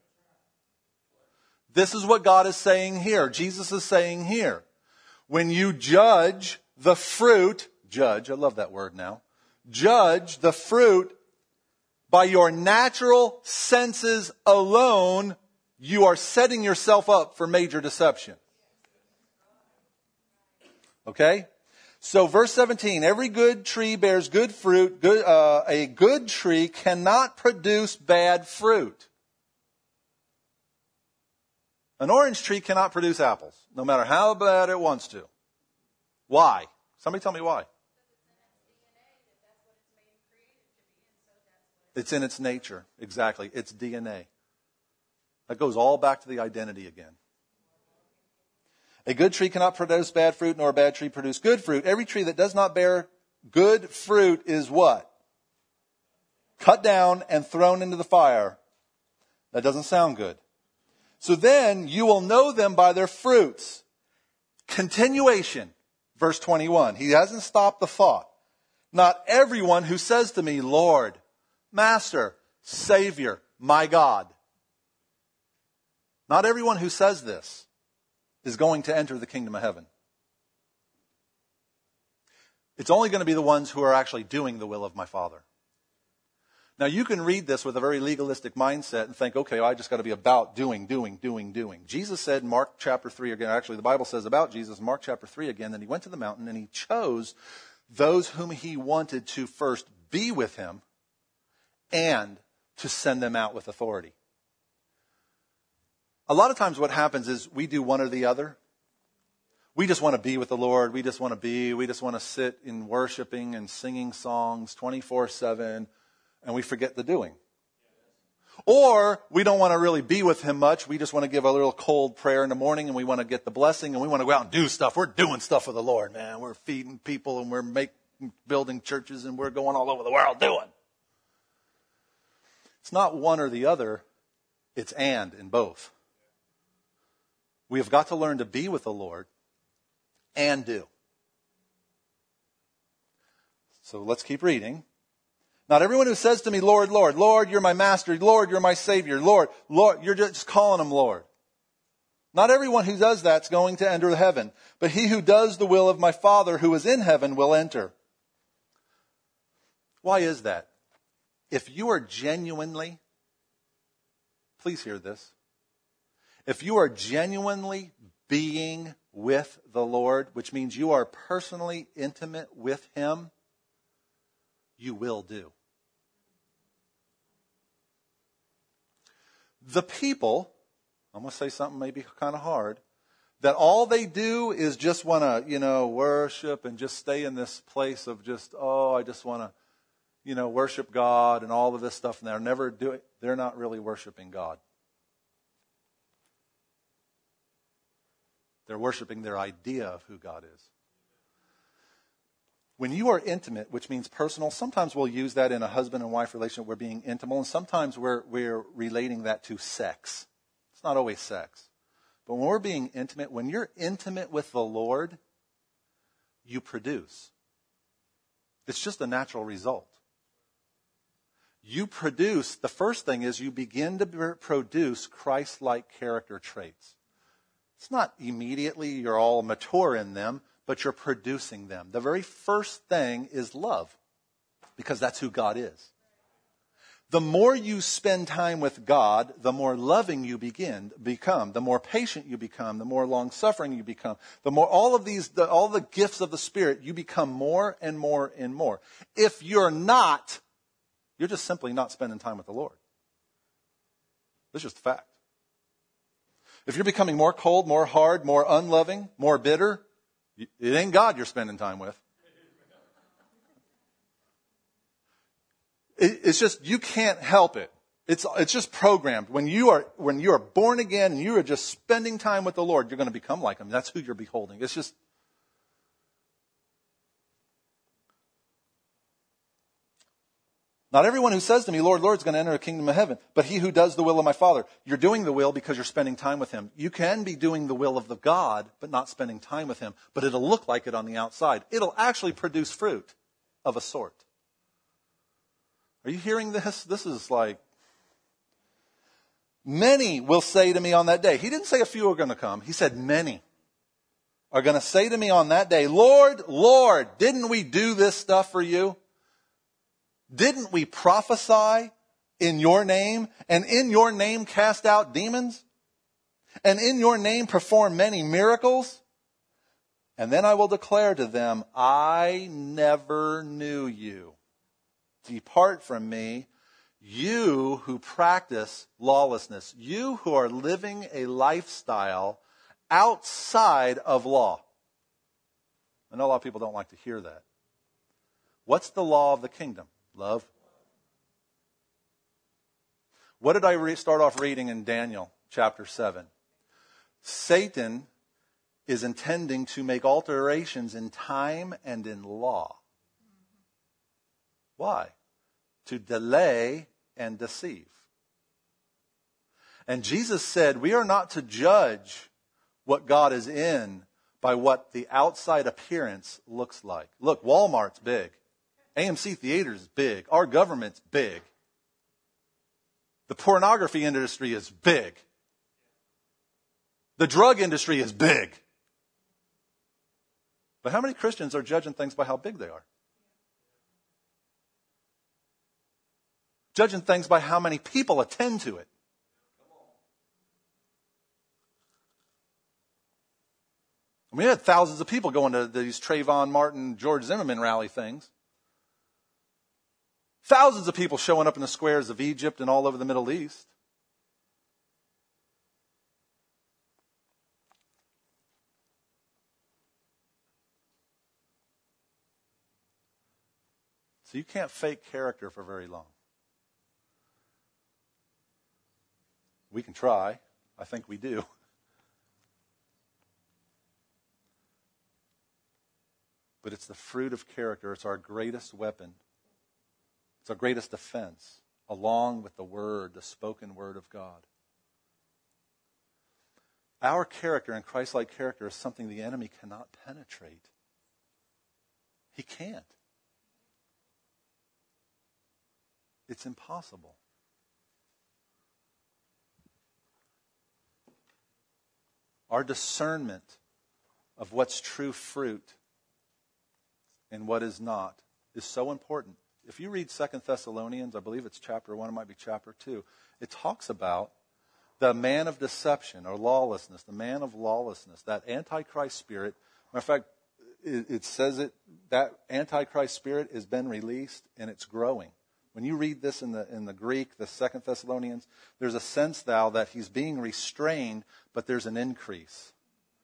This is what God is saying here. Jesus is saying here. When you judge the fruit, judge, I love that word now. Judge the fruit by your natural senses alone, you are setting yourself up for major deception. Okay? So verse 17, every good tree bears good fruit. A good tree cannot produce bad fruit. An orange tree cannot produce apples, no matter how bad it wants to. Why? Somebody tell me why. It's in its nature. Exactly. It's DNA. That goes all back to the identity again. A good tree cannot produce bad fruit, nor a bad tree produce good fruit. Every tree that does not bear good fruit is what? Cut down and thrown into the fire. That doesn't sound good. So then you will know them by their fruits. Continuation. Verse 21. He hasn't stopped the thought. Not everyone who says to me, Lord, Master, Savior, my God. Not everyone who says this is going to enter the kingdom of heaven. It's only going to be the ones who are actually doing the will of my Father. Now, you can read this with a very legalistic mindset and think, okay, well, I just got to be about doing. Jesus said in Mark chapter 3 again, actually the Bible says about Jesus in Mark chapter 3 again, that he went to the mountain and he chose those whom he wanted to first be with him and to send them out with authority. A lot of times what happens is we do one or the other. We just want to be with the Lord. We just want to sit in worshiping and singing songs 24/7. And we forget the doing. Or we don't want to really be with him much. We just want to give a little cold prayer in the morning and we want to get the blessing and we want to go out and do stuff. We're doing stuff for the Lord, man. We're feeding people and we're building churches and we're going all over the world doing. It's not one or the other. It's and in both. We have got to learn to be with the Lord and do. So let's keep reading. Not everyone who says to me, Lord, Lord, Lord, you're my master. Lord, you're my savior. Lord, Lord, you're just calling him Lord. Not everyone who does that's going to enter heaven, but he who does the will of my Father who is in heaven will enter. Why is that? If you are genuinely, please hear this. If you are genuinely being with the Lord, which means you are personally intimate with him, you will do. The people, I'm going to say something maybe kind of hard, that all they do is just want to, worship and just stay in this place of just, I just want to, worship God and all of this stuff, and they're not really worshiping God. They're worshiping their idea of who God is. When you are intimate, which means personal, sometimes we'll use that in a husband and wife relationship, we're being intimate, and sometimes we're relating that to sex. It's not always sex. But when we're being intimate, when you're intimate with the Lord, you produce. It's just a natural result. You produce, the first thing is you begin to produce Christ-like character traits. It's not immediately you're all mature in them, but you're producing them. The very first thing is love, because that's who God is. The more you spend time with God, the more loving you become, the more patient you become, the more long-suffering you become, the more all the gifts of the Spirit, you become more and more and more. If you're not, you're just simply not spending time with the Lord. That's just a fact. If you're becoming more cold, more hard, more unloving, more bitter, it ain't God you're spending time with. It's just, you can't help it. It's just programmed. When you are born again and you are just spending time with the Lord, you're going to become like him. That's who you're beholding. It's just, not everyone who says to me, Lord, Lord, is going to enter the kingdom of heaven, but he who does the will of my Father. You're doing the will because you're spending time with him. You can be doing the will of the God, but not spending time with him, but it'll look like it on the outside. It'll actually produce fruit of a sort. Are you hearing this? This is like, many will say to me on that day. He didn't say a few are going to come. He said many are going to say to me on that day, Lord, Lord, didn't we do this stuff for you? Didn't we prophesy in your name, and in your name cast out demons, and in your name perform many miracles? And then I will declare to them, I never knew you. Depart from me, you who practice lawlessness, you who are living a lifestyle outside of law. I know a lot of people don't like to hear that. What's the law of the kingdom? Love. What did I start off reading in Daniel chapter 7? Satan is intending to make alterations in time and in law. Why? To delay and deceive. And Jesus said, we are not to judge what God is in by what the outside appearance looks like. Look, Walmart's big. AMC Theater's big. Our government's big. The pornography industry is big. The drug industry is big. But how many Christians are judging things by how big they are? Judging things by how many people attend to it. We had thousands of people going to these Trayvon Martin, George Zimmerman rally things. Thousands of people showing up in the squares of Egypt and all over the Middle East. So you can't fake character for very long. We can try. I think we do. But it's the fruit of character. It's our greatest weapon. It's our greatest defense, along with the word, the spoken word of God. Our character and Christ-like character is something the enemy cannot penetrate. He can't. It's impossible. Our discernment of what's true fruit and what is not is so important. If you read 2 Thessalonians, I believe it's chapter 1, it might be chapter 2, it talks about the man of deception or lawlessness, the man of lawlessness, that Antichrist spirit. Matter of fact, it says that Antichrist spirit has been released and it's growing. When you read this in the Greek, the 2 Thessalonians, there's a sense thou that he's being restrained, but there's an increase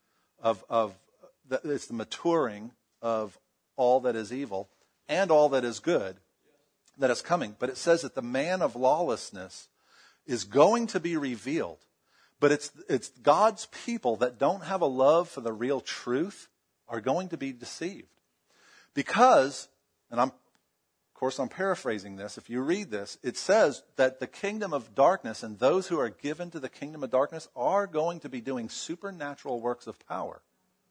it's the maturing of all that is evil and all that is good that is coming. But it says that the man of lawlessness is going to be revealed. But it's God's people that don't have a love for the real truth are going to be deceived. Because, and of course I'm paraphrasing this, if you read this, it says that the kingdom of darkness and those who are given to the kingdom of darkness are going to be doing supernatural works of power.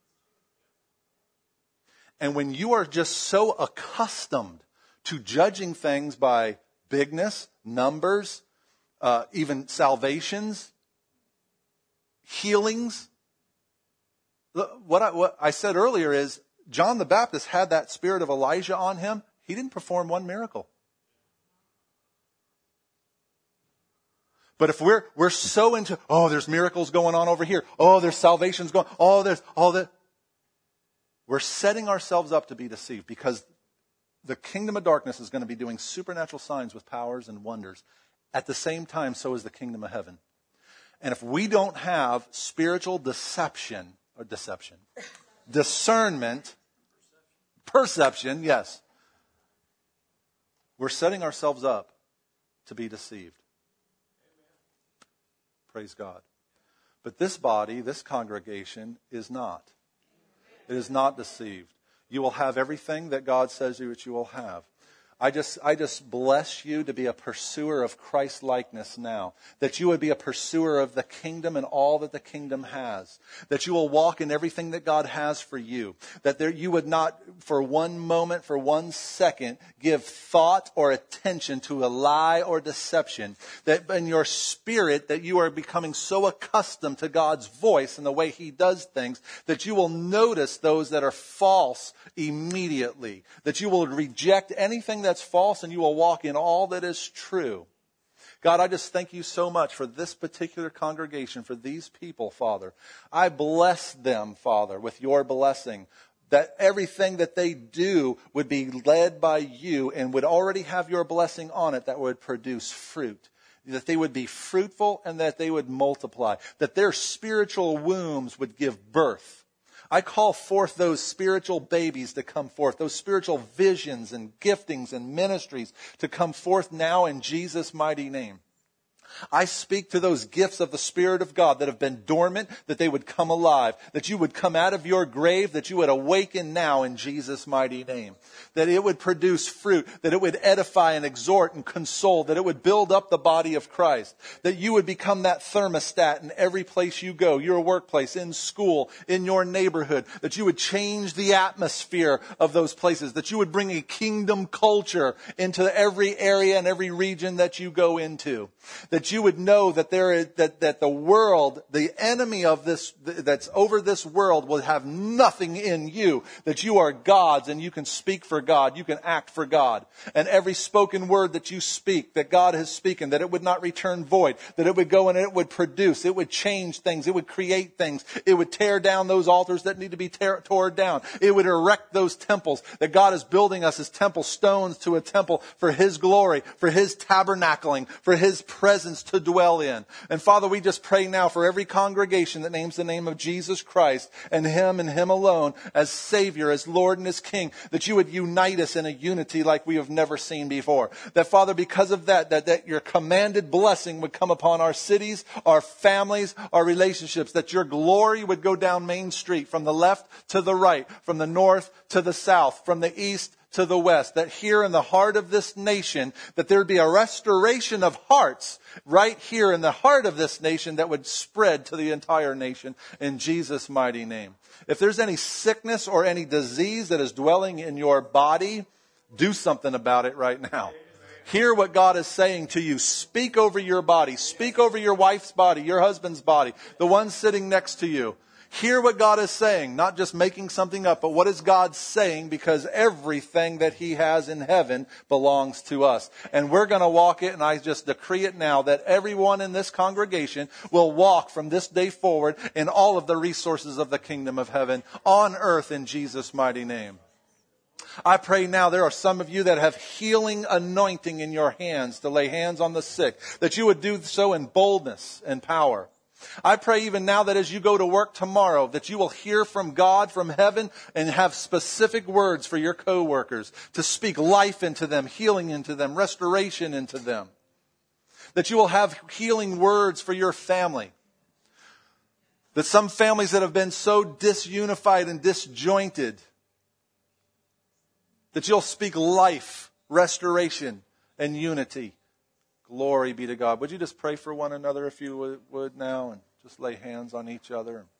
And when you are just so accustomed to judging things by bigness, numbers, even salvations, healings, what I said earlier is John the Baptist had that spirit of Elijah on him. He didn't perform one miracle. But if we're so into, there's miracles going on over here. There's salvations going on. There's all that. We're setting ourselves up to be deceived because the kingdom of darkness is going to be doing supernatural signs with powers and wonders. At the same time, so is the kingdom of heaven. And if we don't have spiritual discernment, perception, yes, we're setting ourselves up to be deceived. Praise God. But this body, this congregation is not. It is not deceived. You will have everything that God says that you will have. I just bless you to be a pursuer of Christ-likeness now. That you would be a pursuer of the kingdom and all that the kingdom has. That you will walk in everything that God has for you. That you would not, for one moment, for 1 second, give thought or attention to a lie or deception. That in your spirit, that you are becoming so accustomed to God's voice and the way He does things, that you will notice those that are false immediately. That you will reject anything that's false and you will walk in all that is true. God, I just thank you so much for this particular congregation, for these people, Father. I bless them, Father, with your blessing, that everything that they do would be led by you and would already have your blessing on it that would produce fruit. That they would be fruitful and that they would multiply. That their spiritual wombs would give birth. I call forth those spiritual babies to come forth, those spiritual visions and giftings and ministries to come forth now in Jesus' mighty name. I speak to those gifts of the Spirit of God that have been dormant, that they would come alive, that you would come out of your grave, that you would awaken now in Jesus' mighty name, that it would produce fruit, that it would edify and exhort and console, that it would build up the body of Christ, that you would become that thermostat in every place you go, your workplace, in school, in your neighborhood, that you would change the atmosphere of those places, that you would bring a kingdom culture into every area and every region that you go into, that that you would know that that the world, the enemy of this, that's over this world will have nothing in you, that you are God's and you can speak for God, you can act for God. And every spoken word that you speak, that God has spoken, that it would not return void, that it would go and it would produce, it would change things, it would create things, it would tear down those altars that need to be torn down. It would erect those temples, that God is building us as temple stones to a temple for His glory, for His tabernacling, for His presence to dwell in. And Father, we just pray now for every congregation that names the name of Jesus Christ and Him alone as Savior, as Lord and as King, that you would unite us in a unity like we have never seen before. That Father, because of that your commanded blessing would come upon our cities, our families, our relationships, that your glory would go down Main Street from the left to the right, from the north to the south, from the east to the west, that here in the heart of this nation, that there would be a restoration of hearts right here in the heart of this nation that would spread to the entire nation in Jesus' mighty name. If there's any sickness or any disease that is dwelling in your body, do something about it right now. Hear what God is saying to you. Speak over your body. Speak over your wife's body, your husband's body, the one sitting next to you. Hear what God is saying, not just making something up, but what is God saying, because everything that He has in heaven belongs to us. And we're going to walk it, and I just decree it now that everyone in this congregation will walk from this day forward in all of the resources of the kingdom of heaven on earth in Jesus' mighty name. I pray now there are some of you that have healing anointing in your hands to lay hands on the sick, that you would do so in boldness and power. I pray even now that as you go to work tomorrow, that you will hear from God, from heaven, and have specific words for your co-workers to speak life into them, healing into them, restoration into them. That you will have healing words for your family. That some families that have been so disunified and disjointed, that you'll speak life, restoration, and unity. Glory be to God. Would you just pray for one another if you would now, and just lay hands on each other?